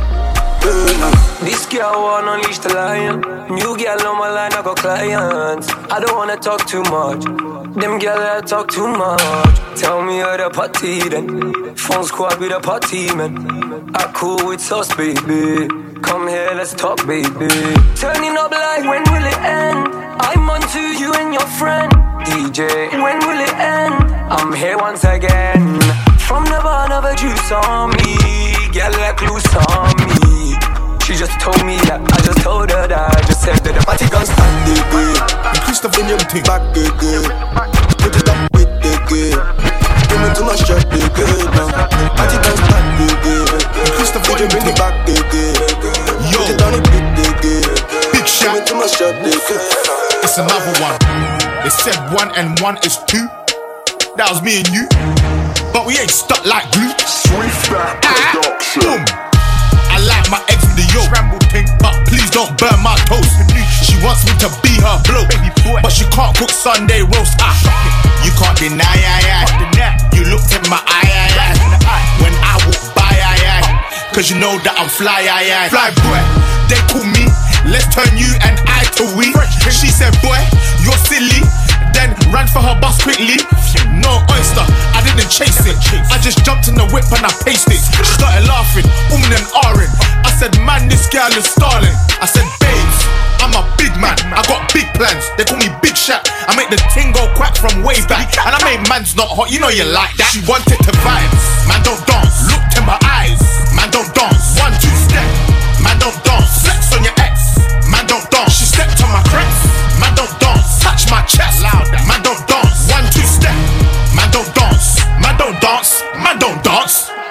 This girl wanna unleash the lion. New girl on my line, I got clients. I don't wanna talk too much. Them girl that talk too much. Tell me how the party then. Phone squad with a party man. I cool with sauce, baby. Come here, let's talk, baby. Turning up like when will it end? I'm on to you and your friend D J. When will it end? I'm here once again. From the bottom of a juice on me. Girl like loose on me. She just told me that, I just told her that. I just said that the party gon' start again. And Christopher in your team back again. Put it up with the game. Give me too much shot again now. Party gon' start again. And Christopher in your team back again. Yo, put it on the beat again. Big shot. Give me too much shot again. It's another one. They said one and one is two. That was me and you. But we ain't stuck like glue. Sweet Fat Production. I like my eggs with the yolk, but please don't burn my toast. She wants me to be her bloke, but she can't cook Sunday roast. Ah, you can't deny, I, I. You looked in my eye, I, I. When I walk by, I, I. Cause you know that I'm fly, I, I. Fly boy, they call me. Let's turn you and I to we. She said, boy, you're silly. Then ran for her bus quickly. No oyster, I didn't chase it. I just jumped in the whip and I paced it. She started laughing, umming and ahhing. I said, man, this girl is stalling. I said, babes, I'm a big man. I got big plans. They call me Big Shaq. I make the ting go quack from way back. And I make man's not hot, you know you like that. She wanted to vibes. Man, don't dance. Looked in my eyes. Man, don't dance. One, two, step. Man, don't dance. Flex on your ex. Man, don't dance. She stepped on my crepes. Man, don't dance. Touch my chest. Louder. Man, don't dance. One, two, step. Man, don't dance. Man, don't dance. Man, don't dance.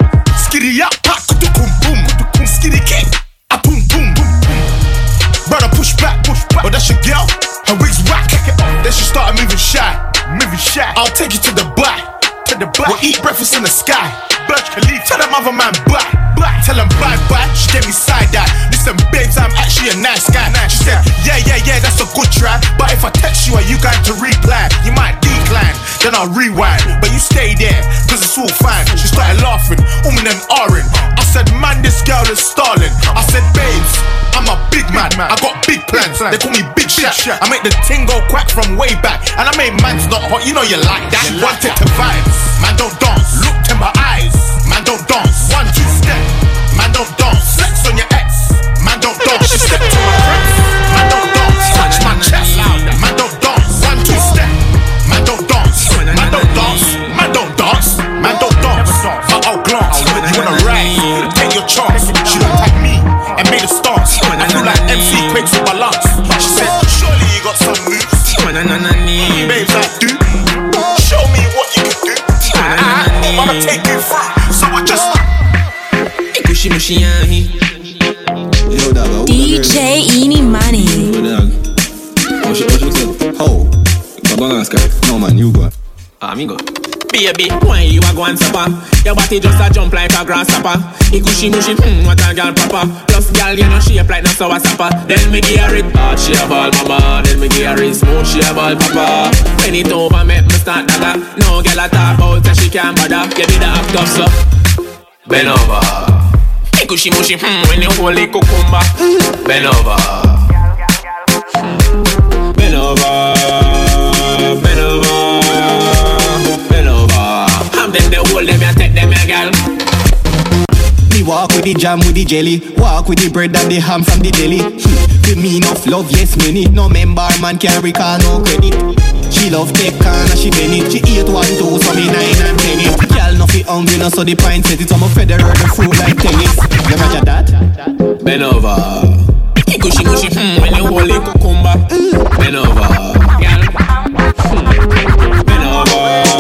Her wig's whack, kick it off. Then she started moving shy, moving shy. I'll take you to the back, to the back. We'll eat breakfast in the sky. Burj Khalifa, tell them other man bye, bye. Tell them bye bye. She gave me side eye. Listen, babes, I'm actually a nice guy. She said, yeah, yeah, yeah, that's a good try. But if I text you, are you going to reply? You might decline, then I'll rewind. But you stay there, cause it's all fine. She started laughing, um and ahhing. I said, man, this girl is stalling. I said, babes, I'm a big man, I got big plans. They call me Big Shaq. I make the ting go quack from way back. And I made man's not hot, you know you like that. She wanted to vibes, man don't dance. Looked in my eyes, man don't dance. One, two step, man don't dance. Flex on your ex, man don't dance. She stepped to my friends, man don't dance. Touch my chest, man don't dance. One, two step, man don't dance. Man don't dance, man don't dance. Man don't dance, but I'll glance. You wanna ride, take your chance. She looked at me and made a stance. I feel like M C Quakes with my lungs. She said, surely you got some moves. Babes, I do. Show me what you can do. I, I'ma take you through. So I just D J Eeny Money. What you say? How? Go on, Oscar. No man, you go. Amigo. Baby, why you a go and supper? Your body just a jump like a grasshopper. Igushi mushi, hmm, what a girl proper. Plus girl, you know shape like no sour sapper. Then me gear it hard, she a ball mama. Then me gear it smooth, she a ball papa. When it over, make me start dagger. No girl a talk about that she can't bother. Give me the up top so bend over. Igushi mushi, hmm, when you hold it cucumber. Bend over. Bend over. Bend over. Them they hold them and take them a girl. Me walk with the jam with the jelly, walk with the bread and the ham from the deli. Give me enough love, yes many. No member man can recall no credit. She love take can and she bend it. She eat one two so me nine and ten it. Girl no fit hungry no so the pint set it. So I'm a Federer the fruit like tennis. You imagine that? Bend over. Igushi mushi hmm when you hold it cucumber. Bend over. Girl. Bend over.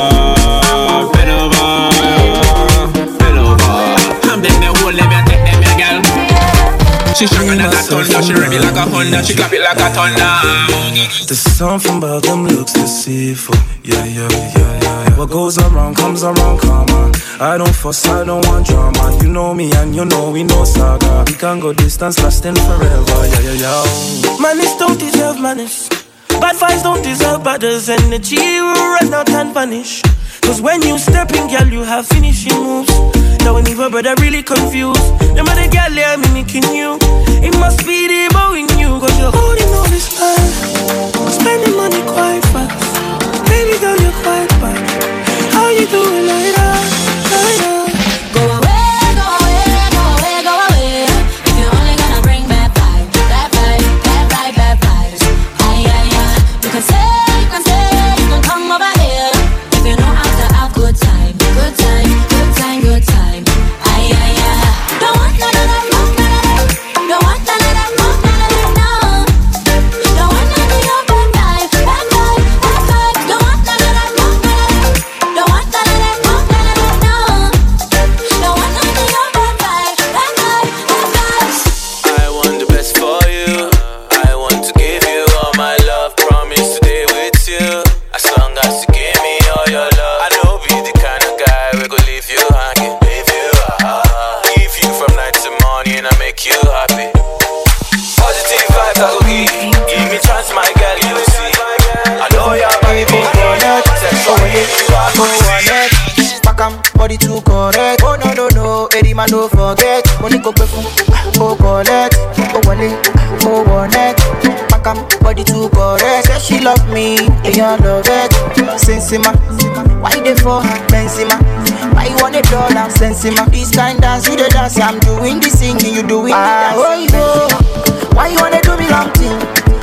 She stronger than a thunder, she ready like a Honda, she clap it like a thunder. There's something about them looks deceitful. Yeah, yeah, yeah, yeah, yeah. What goes around comes around, come on. I don't fuss, I don't want drama. You know me and you know we know saga. We can go distance lasting forever. Yeah, yeah, yeah. Manners don't deserve manners. Bad vibes don't deserve batters. Energy will run out and vanish. Cause when you step in, girl, you have finishing moves. Now when even brother really confused. Them other girl, they're mimicking you. It must be the bowing you. Cause you're holding all this time, spending money quite fast. Baby girl, you're quite bad. How you doing like that? Like that? Go away, go away, go away, go away. If you're only gonna bring bad vibes, bad vibes, bad vibes, bad vibes. Ay, ay, ay. You can say, you can say, you can come over here. If you know how to have good time, good time, good time, good time. Ay, ay, ay. Don't want none of that, none of that. Don't want none of that, none of that, no. Don't want none of your bad vibes, bad vibes, bad vibes. Don't want none of that, none of that. Don't want none of that, none of that, no. Don't want none of your bad vibes, bad vibes, bad vibes. I want the best for you. I want to give you all my love. Promise to stay with you as long as you give me all your love. I know be the kind of guy we go leave you hanging, leave you ah, give you from night to morning and make you happy. Positive vibes I go give, give me chance my girl you see. I know you're my baby, so when you are going Back am body too correct. Oh no no no, Eddie man don't forget. Money go pay for, oh collect, oh wallet, oh wallet. Back am body too correct. Say she love me, and you love it. Sensima, why they for Benzema? Why you want a dollar? Sensima, this kind dance you the dance. I'm doing the singing, you doing the dance. Oh yo, why you wanna do me long thing?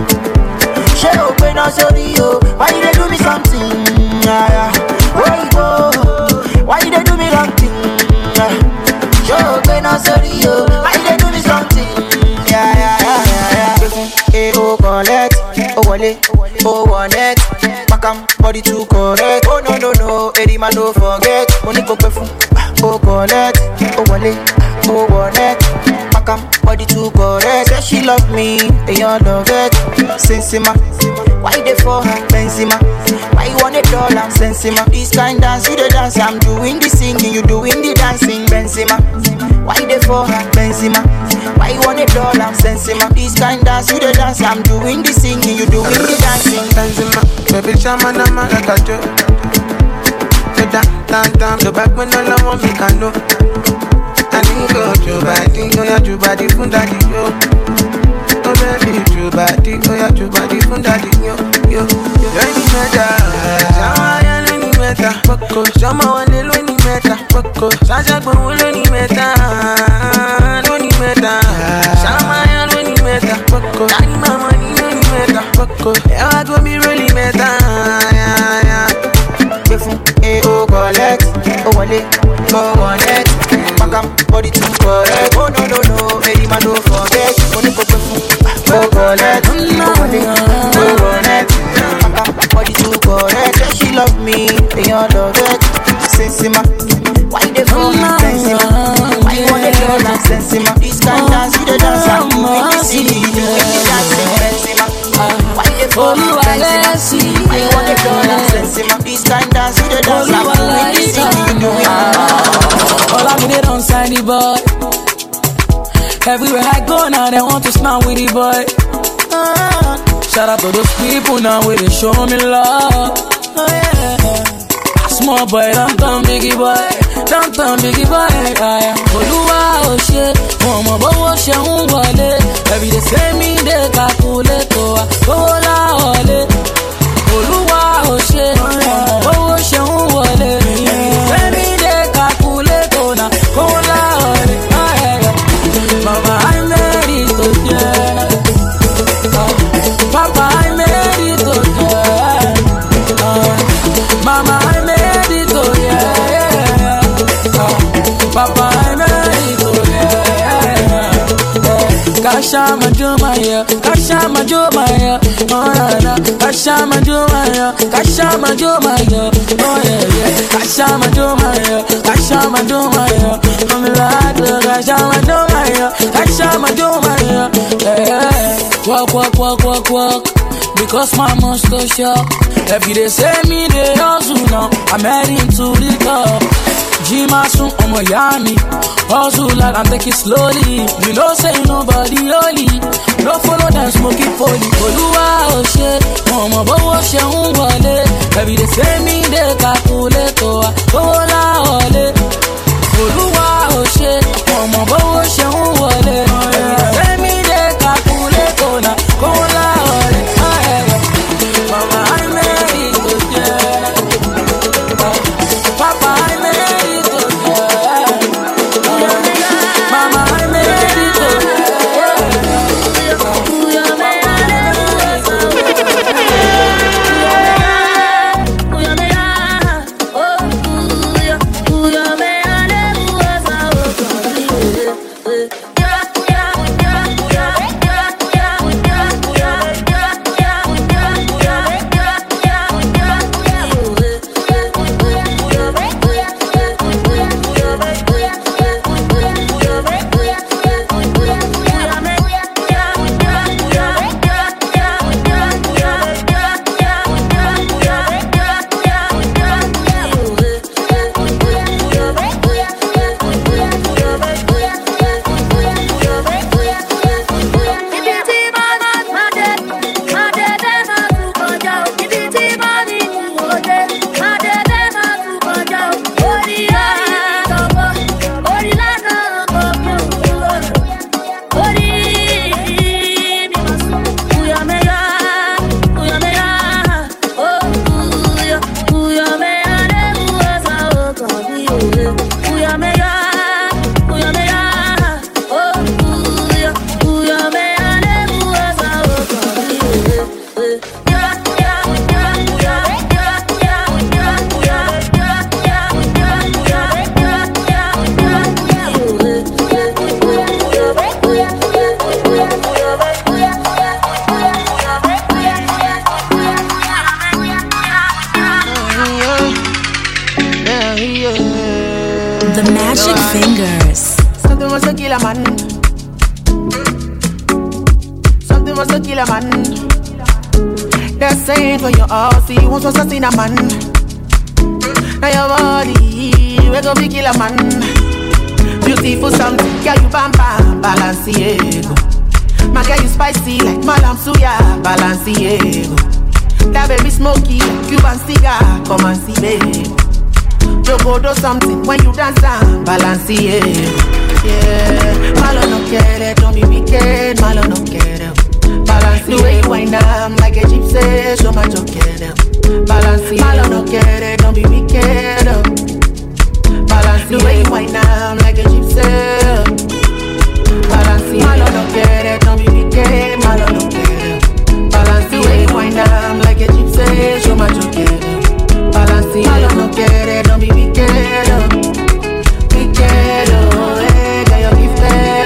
She open up so you, why you they do me something? Yeah yeah, oh yo. Why you they do me wrong thing? Show open up so you. Why you they do me something? Yeah, yeah, yeah, yeah, yeah. Hey, oh, collect. Oh, wallet. Oh, wallet. Back am body too correct. Oh, no, no, no. Eddie man don't forget. Money go pay for. Oh, collect. Oh, wallet. Oh, wallet. Back am body too correct. Say she love me, and you love it. Sensima, why they for her? Benzema, why you want a dollar? Sensima, this kind dance, you the dance. I'm doing the singing, you doing the dancing. Benzema, why they for her? Benzema, why you want a dollar? Sensima, this kind dance, you the dance. I'm doing the singing, you doing the dancing. Benzema, baby, chama na maracatu. Da da da, the back when all I want me can know. I think go to body, go ya to body, funda di yo. Oh baby, to body, go ya to body, funda di yo yo. Yo ni meta, chama ya ni meta, poko, chama wane lo ni meta, poko, chacha kwa lo ni meta, lo ni meta, chama ya lo ni meta, poko, nani mama ni lo ni meta, poko, ya go mi really meta, ya ya. Befun, eh oh collect, oh wale, oh connect. Back up, body too correct. Oh no no no, any man don't forget. Only for befun, oh collect, oh wale, oh connect. Back up, body too correct. Yeah, she love me, and you love it. Sensima, why they for me? Sensima, why you want to do that? Sensima, this kind dance, you the dance, I'm moving the city, you do the dancing. Sensima, why they for me? Sensima, why you want to do that? Sensima, this kind dance, you the dance, I'm moving the city, you do it. All I need on sign the boy. Everywhere I go now, they want to smile with the boy. Uh, shout out to those people now where they show me love. Oh yeah. Small boy, don't turn biggie boy, don't turn biggie boy. Oluwa o ṣe, ọmọ bọ́wọ́ ṣe ń wọlé. Every day say me dey calculate to wa, owó la wọlé. Oluwa o ṣe, ọmọ bọ́wọ́ ṣe ń wọlé. Every day say me dey calculate to na, owó la wọlé. Mama, I made it to yeah. Papa, I made it to yeah. Mama, I made it to yeah. Papa, I made it to yeah. Kasha Majumaya, Kasha Majumaya, oh na na. Kasha Majumaya, Kasha Majumaya, oh yeah yeah. Kasha Majumaya, Kasha Majumaya, I'm glad Kasha Majumaya, Kasha Majumaya, yeah. Walk walk walk walk walk, because my monster shop. Every day say me they hustle now, I'm heading to the top. Jimasun on my yami, hustle like I'm taking slowly. You know say nobody holy, no follow them smoking folly. Oluwa o ṣe, ọmọ bọ́wọ́ ṣe ń wọlé. Every day say me they calculate to wa, owó la wọlé. Oluwa o ṣe, ọmọ bọ́wọ́ ṣe ń wọlé. Every day say me they calculate to na, owó la wọlé. Mama, I made it to yeah. Papa, I made it to yeah. Mama, I made it to The Magic Fingers. Something was a killer man. something must kill a man. They're saying for your all see, once was a seen a man. Now your body, we go be kill a man. Beautiful something, girl you bam bam, Balenciaga. My girl you spicy like Malam Suya, Balenciaga. That baby smoky like Cuban cigar, come and see baby. You go do something when you dance down, Balenciaga. Yeah, malo no quiere, don't be wicked, malo no quiere. Balance the way you wind up like a gypsy, show my joke, balance malo no quiere, don't be wicked. Balance the way you wind up like a gypsy. Balance malo no quiere, don't be wicked, malo no quiere. Balance the way you wind up like a gypsy, show my joke. Balance malo no quiere, don't be wicked. Wicked, oh, hey, got your gift,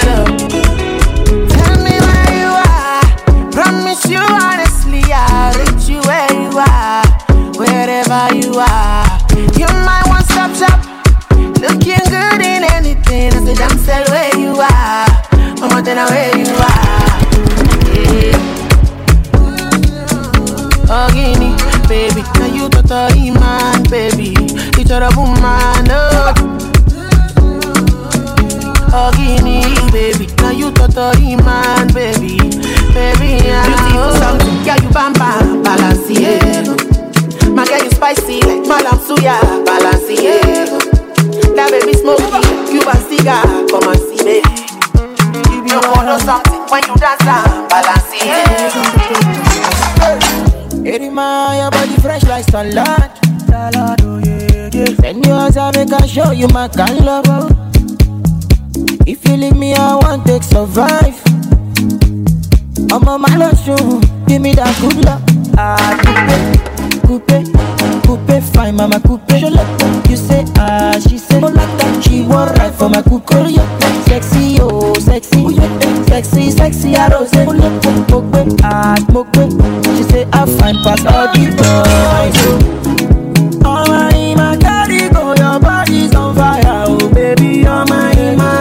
tell me where you are. Promise you honestly, I'll reach you where you are. Wherever you are, you're my one-stop shop. Looking good in anything, that's the damn cell where you are. I'm not in where you are. Yeah. Oh, Guinea, baby, now you totally man, baby. It's a woman, oh. Oh, Guinea, baby, now you totally man, baby. Baby, yeah. Beautiful something, yeah, you bam bam, Balenciaga. My girl, you spicy like Malam Suya, Balenciaga. That baby smoky, Cuban cigar, come and see baby. You wanna something when you dance down, Balenciaga. Hey, man, your body fresh like salad. Salad, oh yeah, yeah. Send yours, I make I show you my kind love. If you leave me, I want to survive. I'm on my last shoe, give me that good luck. Ah, coupe, coupe, coupe, fine, mama, coupe. You say ah, she say oh like that. She want right for my coupe. Sexy, oh, sexy, sexy, sexy, I rose. Smoke, ah, smoke. She say I find past all the boys. Oh my, my carry go, your body's on fire, oh baby, oh my, my.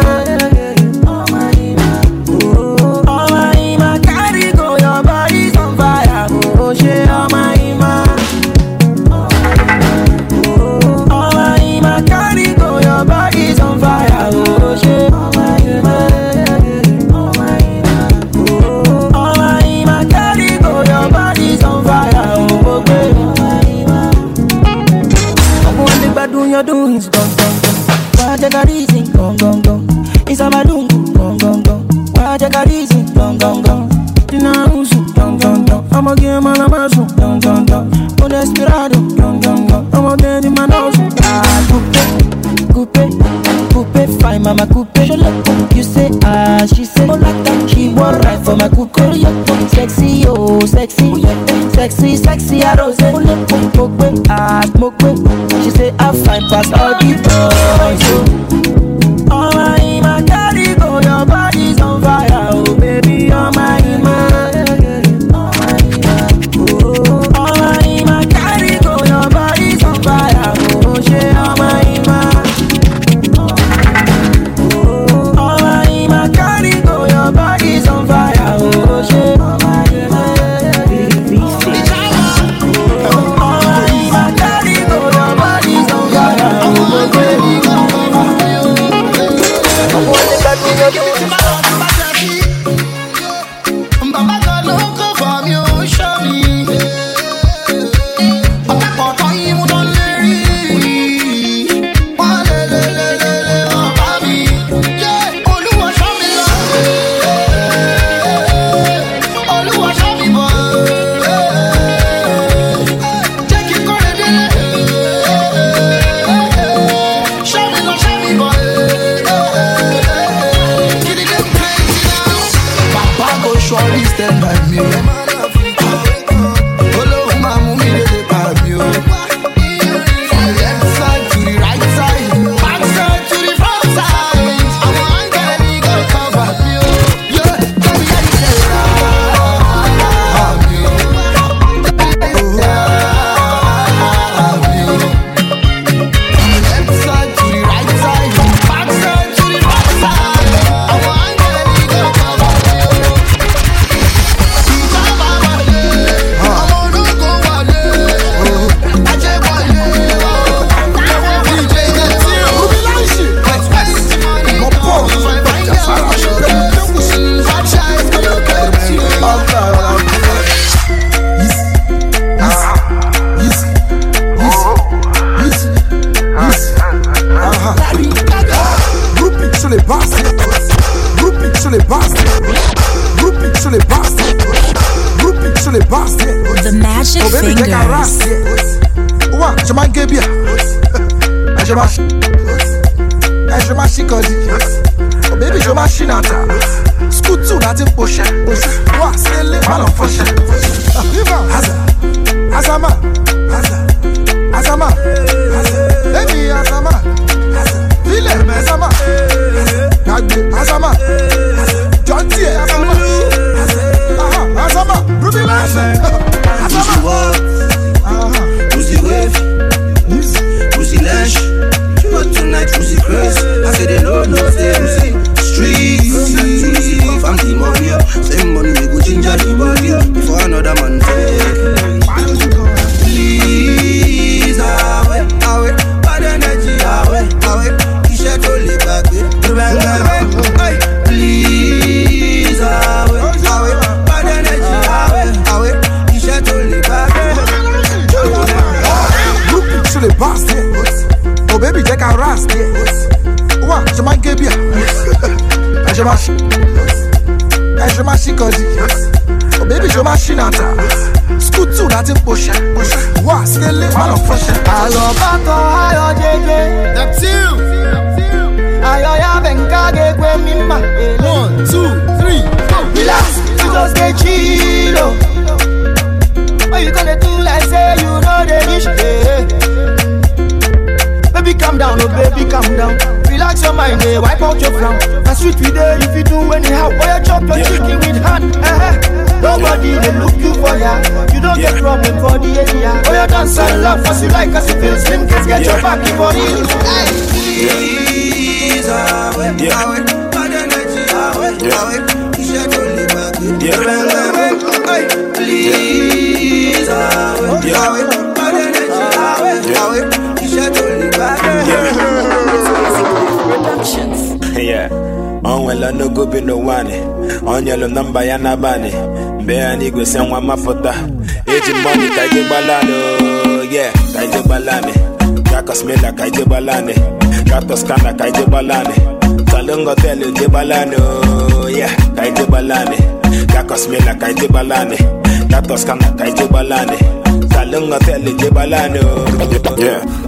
You're doing is gone, gone, gone. Why take a reason, gone, gone, gone. It's a malungu, gone, gone, gone. Why take a reason, gone, gone, gone. Dinausu, gone, gone, gone. I'm a game on a masu, gone, gone, gone. On desperado, gone, gone, gone. I'm a dead in my nose. Ah, coupe, coupe, coupe, fine, mama, coupe. You say ah, she say oh like that. She want right for my coupe. Sexy, oh, sexy, sexy, sexy, I rose. Smoke, ah, smoke. She say I find past all the boys. Oh my, my carry go, your body's on fire, oh baby, oh my, my. Oh my, my carry go, your body's on fire, oh she, oh my, my. Oh my, my carry go, your body's on fire, oh she, oh my, my. Show me, show me, boy. les bastards. Groupie sur les bastards. Groupie sur les bastards. The Magic Oh baby, take a Fingers. ras. Ouah, je m'en gué bien. Je m'en ch... Je m'en chicodi. Oh baby, je m'en chinata. Scootou, that's in poche. Ouah, c'est les malons fauchés. Viva, Haza. Azama. Azama. Baby, Azama. Vile, Azama. Nagbe, Azama. John T, Azama. Aha, Azama. Ruby Lash. Azama. Pussy wave, pussy lash. But tonight pussy crazy. I say they don't know they pussy streets. I'm the money, same money we go ginger the body before another man take. Please, away, away, bad energy, away, away. T-shirt only back, away. Please, away, away, bad energy, away, away. T-shirt only back. Groupie sur les bastards. Oh baby, take a ras. Ouah, je m'en gué bien. Je m'en ch... Je m'en chicodi. Oh baby, je m'en chinata. Scootou, that's in poche. Ouah, c'est les malons fauchés. Alors bato ayo jeje. That's you. Ayo ya benkage kwe mima. One, two, three, go. Relax, you just get chill. Oh. What you gonna do like say you know the dish? Yeah. Baby calm down, oh baby calm down. Relax your mind, eh, wipe out your frown. And sweet with there if you do anyhow. Boy, you chop your chicken with hand. Uh-huh. Nobody they look you for ya. You don't get problem for the area. Boy, you dance and laugh as you like, as you feel slim. Kids get your back for it. Please, away, away, bad energy, away, away. T-shirt only back, away. Please, away, away, bad energy, away, away. T-shirt only back. Yeah, on well, no go be no one. On yellow number, yana bani. Bear nigga, send one mafota. Aging money, Kaiji Balano. Yeah, Kaiji Balani. Kakos Mila, Kaiji Balani. Katos Kana, Kaiji Balani. Salungo Telu, Balano. Yeah, Kaiji Balani. Kakos Mila, Kaiji Balani. Katos Kana, Kaiji Balani. Salungo Telu, Balano.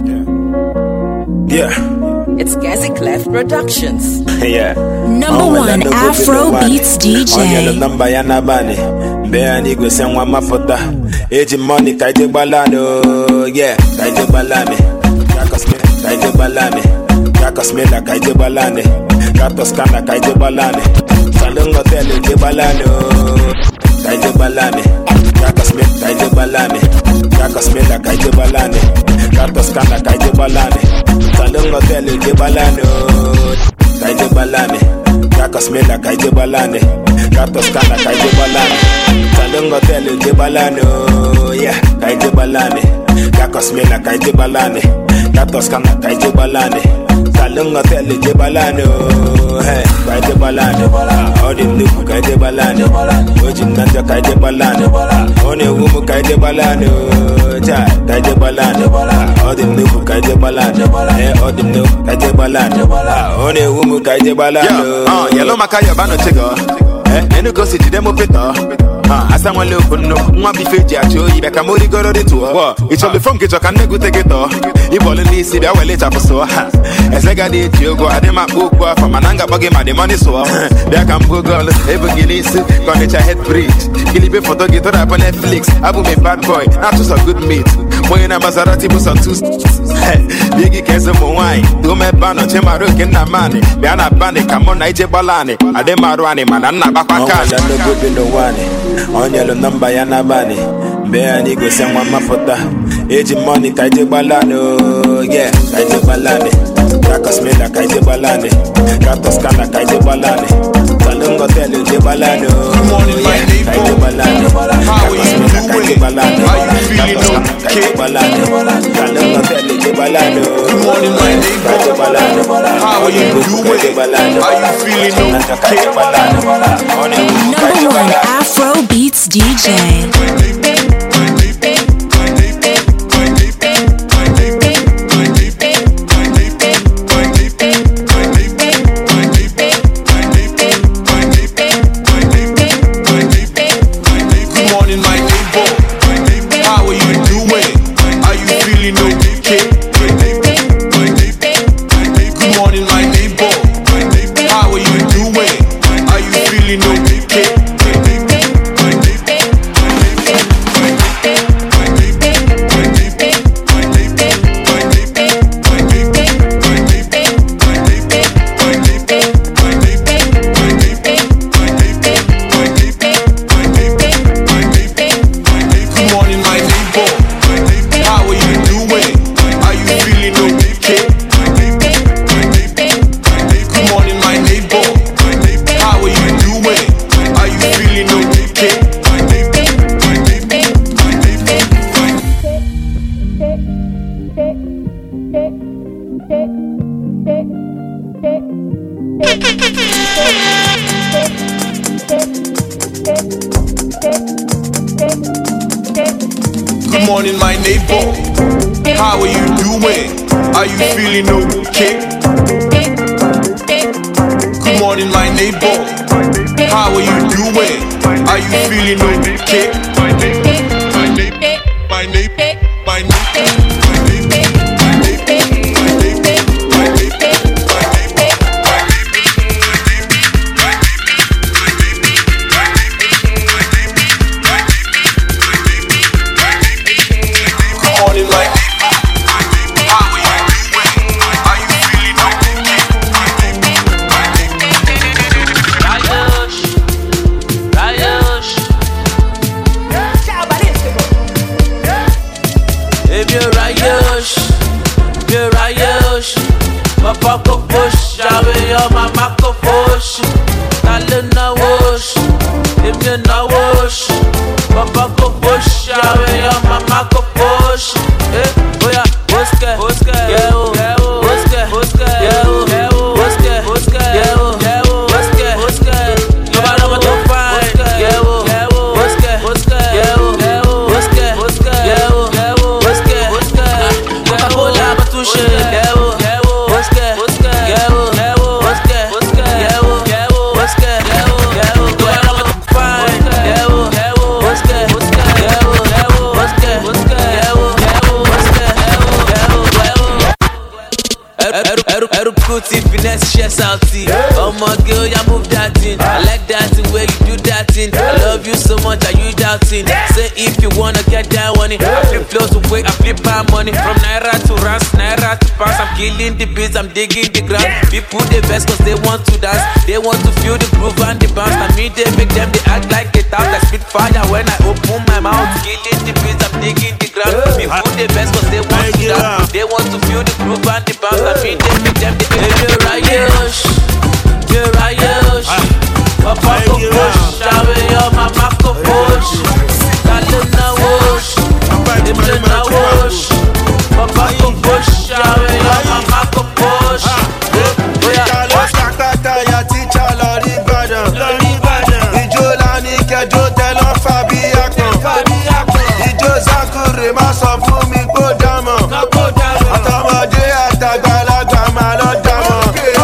Yeah. Yeah. It's Gazi Clef Productions. Yeah. Number oh, one Afro Beats D J. On yellow number yana bani. Bear nigga send one mafota. Aging money Kaiji Balano. Yeah, Kaiji Balani. Kakos me, Kaiji Balani. Kakos me la Kaiji Balani. Katos Kana Kaiji Balani. Salungo Telu Balano. Kaiji Balani. Kakos me, Kaiji Balani. Kakos me la Kaiji Balani. Katos Kana Kaiji Balani. Salungo Telu Balano. Kaiji Balani. Kakos me la Kaiji Balani. Katos Kana Kaiji Balani. Salungo Telu Balano. Yeah, Kaiji Balani. Kakos me la Kaiji Balani. Katos Kana Kaiji Balani. Salungo Telu Balano. Hey, Kaiji Balani. All the new Kaiji Balani. Ojin Nanja Kaiji Balani. Only woman Kaiji Balano. Ja, Kaiji Balani. All the new Kaiji Balani. Hey, all the new Kaiji Balani. Only woman Kaiji Balani. Yeah, uh, yellow Makaya Bano Chigo. Eh, and you go see the demo pita. Ah, as someone look no, one be fiji at you, you can only go to the tour. It's only from Kitchen can go take it off. You will only see the way later for so. As I got it, you go, I did my book from an anger buggy, my money so. There can Google, ever Guinness, connect your head bridge. Kill it for to get up on Netflix. I will make bad boy, not just a good meat. When I'm a Maserati, was on two. Biggie Kesa wine, do me ban on Chemaru in the money. Biana Bani, come on, Naija Balani. I did my running, man, I'm not back on cash. I'm not good in the one. On yellow number yana bani. Bear nigga send one mafota. Aging money Kaiji Balano. Yeah, Kaiji Balani. Kakos Mila Kaiji Balani. Katos Kana Kaiji Balani. Salungo Telu Balano. Good morning, my neighbor. Kaiji Balani. How are you doing? Balani. Are you feeling okay? Balani. Salungo Telu Balano. Good morning, my neighbor. How are you doing? Are you feeling okay? Number one Afro Beats D J. neighbor. How are you doing? Are you feeling okay? Good morning, my neighbor. How are you doing? Are you feeling okay? My neighbor, my neighbor, my neighbor, my neighbor. Papa go push, away your mama go push. Tale na wash, if you na wash. Papa go push, away your mama go push. Eh, oh yeah, Oscar, Oscar, yeah, oh, Oscar, Oscar, yeah, oh, Oscar, Oscar, yeah, oh, Oscar, Oscar. You better want to find, yeah, oh, Oscar, Oscar, yeah, oh, Oscar, Oscar, yeah, oh, Oscar, Oscar. Coca-Cola, batushe, yeah, oh. Kuti finesse chest out tea. Oh my girl, ya move that thing. I like that thing where you do that thing. I love you so much, are you doubting? Say if you wanna get down on it. I flip flows away, I flip my money. From Naira to Rans, Naira to Pounds. I'm killing the beats, I'm digging the ground. People they best cause they want to dance. They want to feel the groove and the bounce. I mean they make them, they act like it out. I spit fire when I open my mouth. Killing the beats, I'm digging the ground. People they best cause they want to dance. They want to feel the groove and the bounce. I mean they make them, they you're right, you're right, Papa go push, away your mama go push. Tale na wash, if na wash. Papa go push, away your mama go push. Oh yeah, wash kata ya teacher lori Ibadan, lori Ibadan. Ijo la ni kejo telo Fabi akon, Ijo zakure ma sọ fún mi kó dámọ̀, àtọmọdé àtàgbàlagbà máa lọ dámọ̀.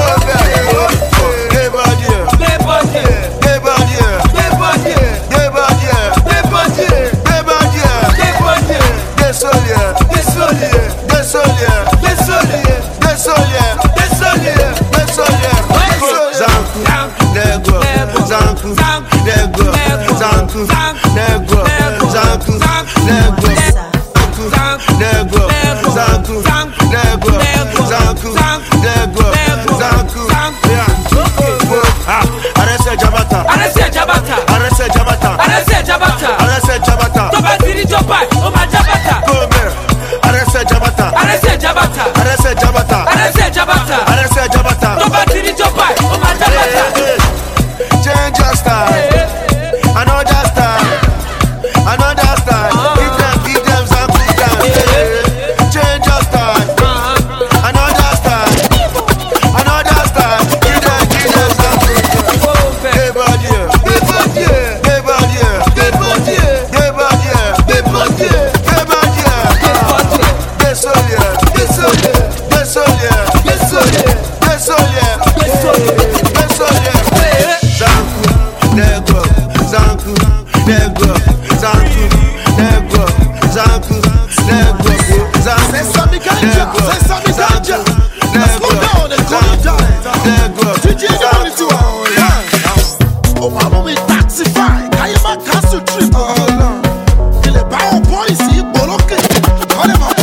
Change your style, another style, another style. Give them, give them some good time. Change your style, another style, another style. Give them, give them some good time. Hey body, hey body, hey body, hey body, hey body, hey body, hey body. This all yeah, this all yeah, this all yeah, this all yeah, this all yeah, this all yeah, this all yeah. Zanku, Zanku, Negro, Zanku, Negro, Zanku, Negro, Zanku, Sesame Ganja, Sesame Ganja. Let's go down and go down. Negro, D J down into our line. Oh, my mom is taxify. I am a castle trip. Il est pas au point ici, bloqué. Allez, ma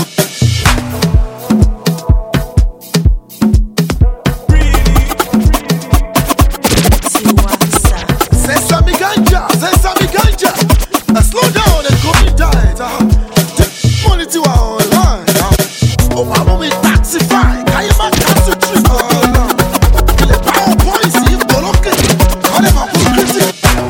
Sesame Ganja, Sesame Ganja. Now slow down and go me diet. Take money to our line. Oh, my mom is taxify. I am a castle trip. Il est pas au point ici, bloqué. Allez, ma critique.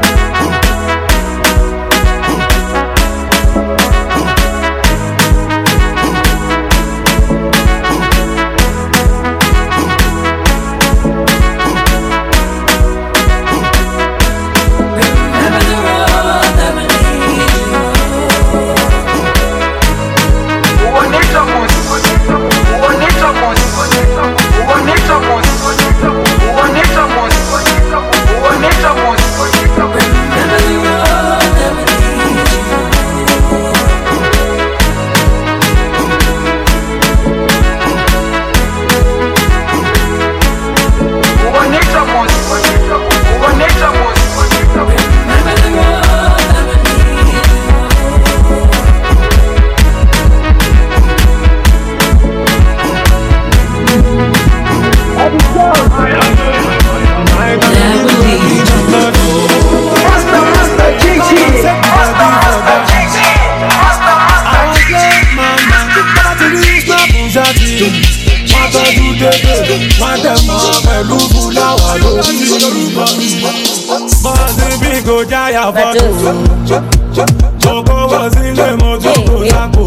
go jaya photo. Joko was in the motor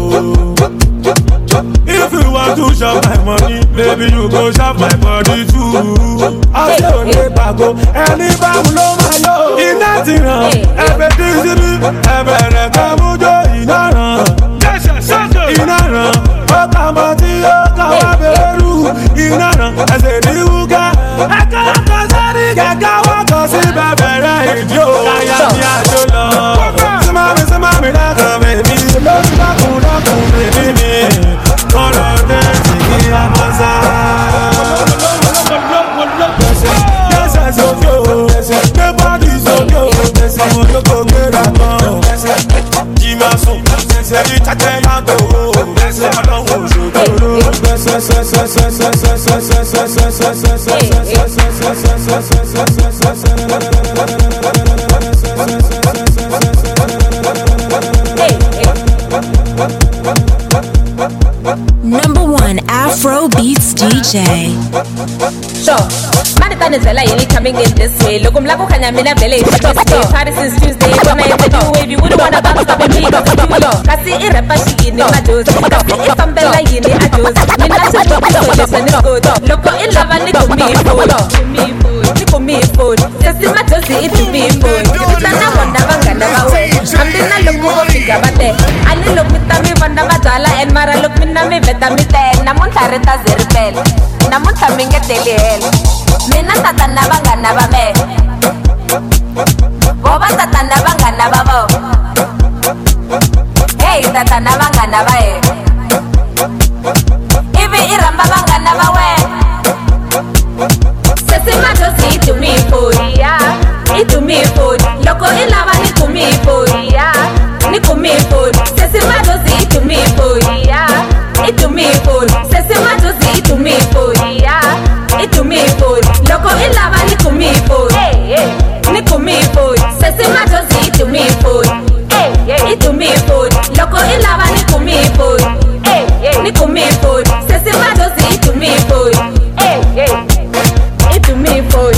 If you want to shop my money, baby, you go shop my body too. I say only bago, any bago my love. In that wrong, everything is me. Every kamujo inara, inara. Okamati okawaberu, inara. I say diuga, akaka sari kaka kasi bebera idio. Kaya mi ajola. Samami samami na baby, love baku baku baby me. Kolo dance ki amaza. Yes I so yo, the body so yo. I want to go get a man. Jimaso, say you touch it out the road. I don't want you to do. Number one Afro Beats D J. Sure, Manita Nizela, you coming in this way. Look, I'm like, can I mean a village? Party since Tuesday. When I enter the wave, you wouldn't want to bounce up and me. Kasi irapa she in my toes. Kasi if I'm bella in the adjust. Me not to talk to this when it's good. Look, in love and nico me food. Nico me food. Kasi my toes if you me food. Tana wanda banga never way. I'm the na look over figure but there. I look with me wanda batala and mara look me na me beta me ten. Namun tareta zerbel. Namun taminga telel. Mina tatanda banga naba me. Boba tatanda banga naba bo. Hey tatanda banga naba e. Ibi iramba banga naba we. Sesi majosi to me food, yeah. It to me food. Loco ilava ni to me food, yeah. Ni to me food. Sesi majosi to me food, yeah. It to me food. Sesi majosi to me food, yeah. It to me food. Loco ilava ni to me food, hey, hey. Ni to me food. Sesi majosi to me food, hey, hey. It to me food. Loco ilava ni to me food, hey, hey. Ni to me food. Sesi majosi to me food, hey, hey. It to me food.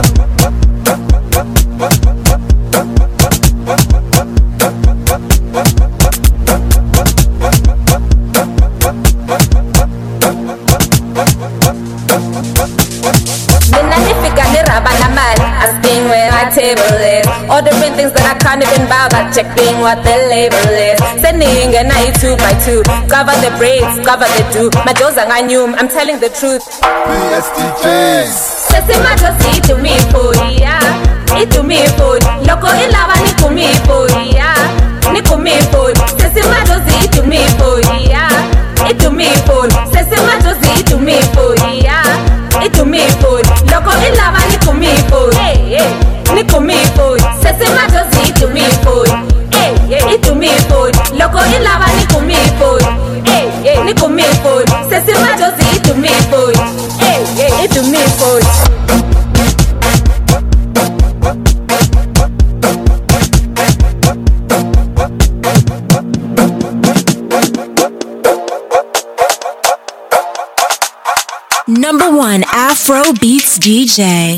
Asking where my table is, ordering things that I can't even buy, but checking what the label is. Sending a night two by two, cover the braids, cover the do. My jaws are new, I'm telling the truth. B S D Js. Sesi my jaws eat to me food, yeah. Eat to me food. Loco ilava ni to me food, yeah. Ni to me food. Sesi my jaws eat to me food, yeah. Eat to me food. Sesi my jaws eat to me food, yeah. Eat to me food. Loco ilava ni to me food, hey, hey. Ni to me food. Sesi my jaws eat to me food, hey, hey. Eat to me food. Loco ilava ni to me food, hey, hey. Ni to me food. Sesi my jaws eat to me food, hey, hey. Eat to me food. Number one Afro Beats D J.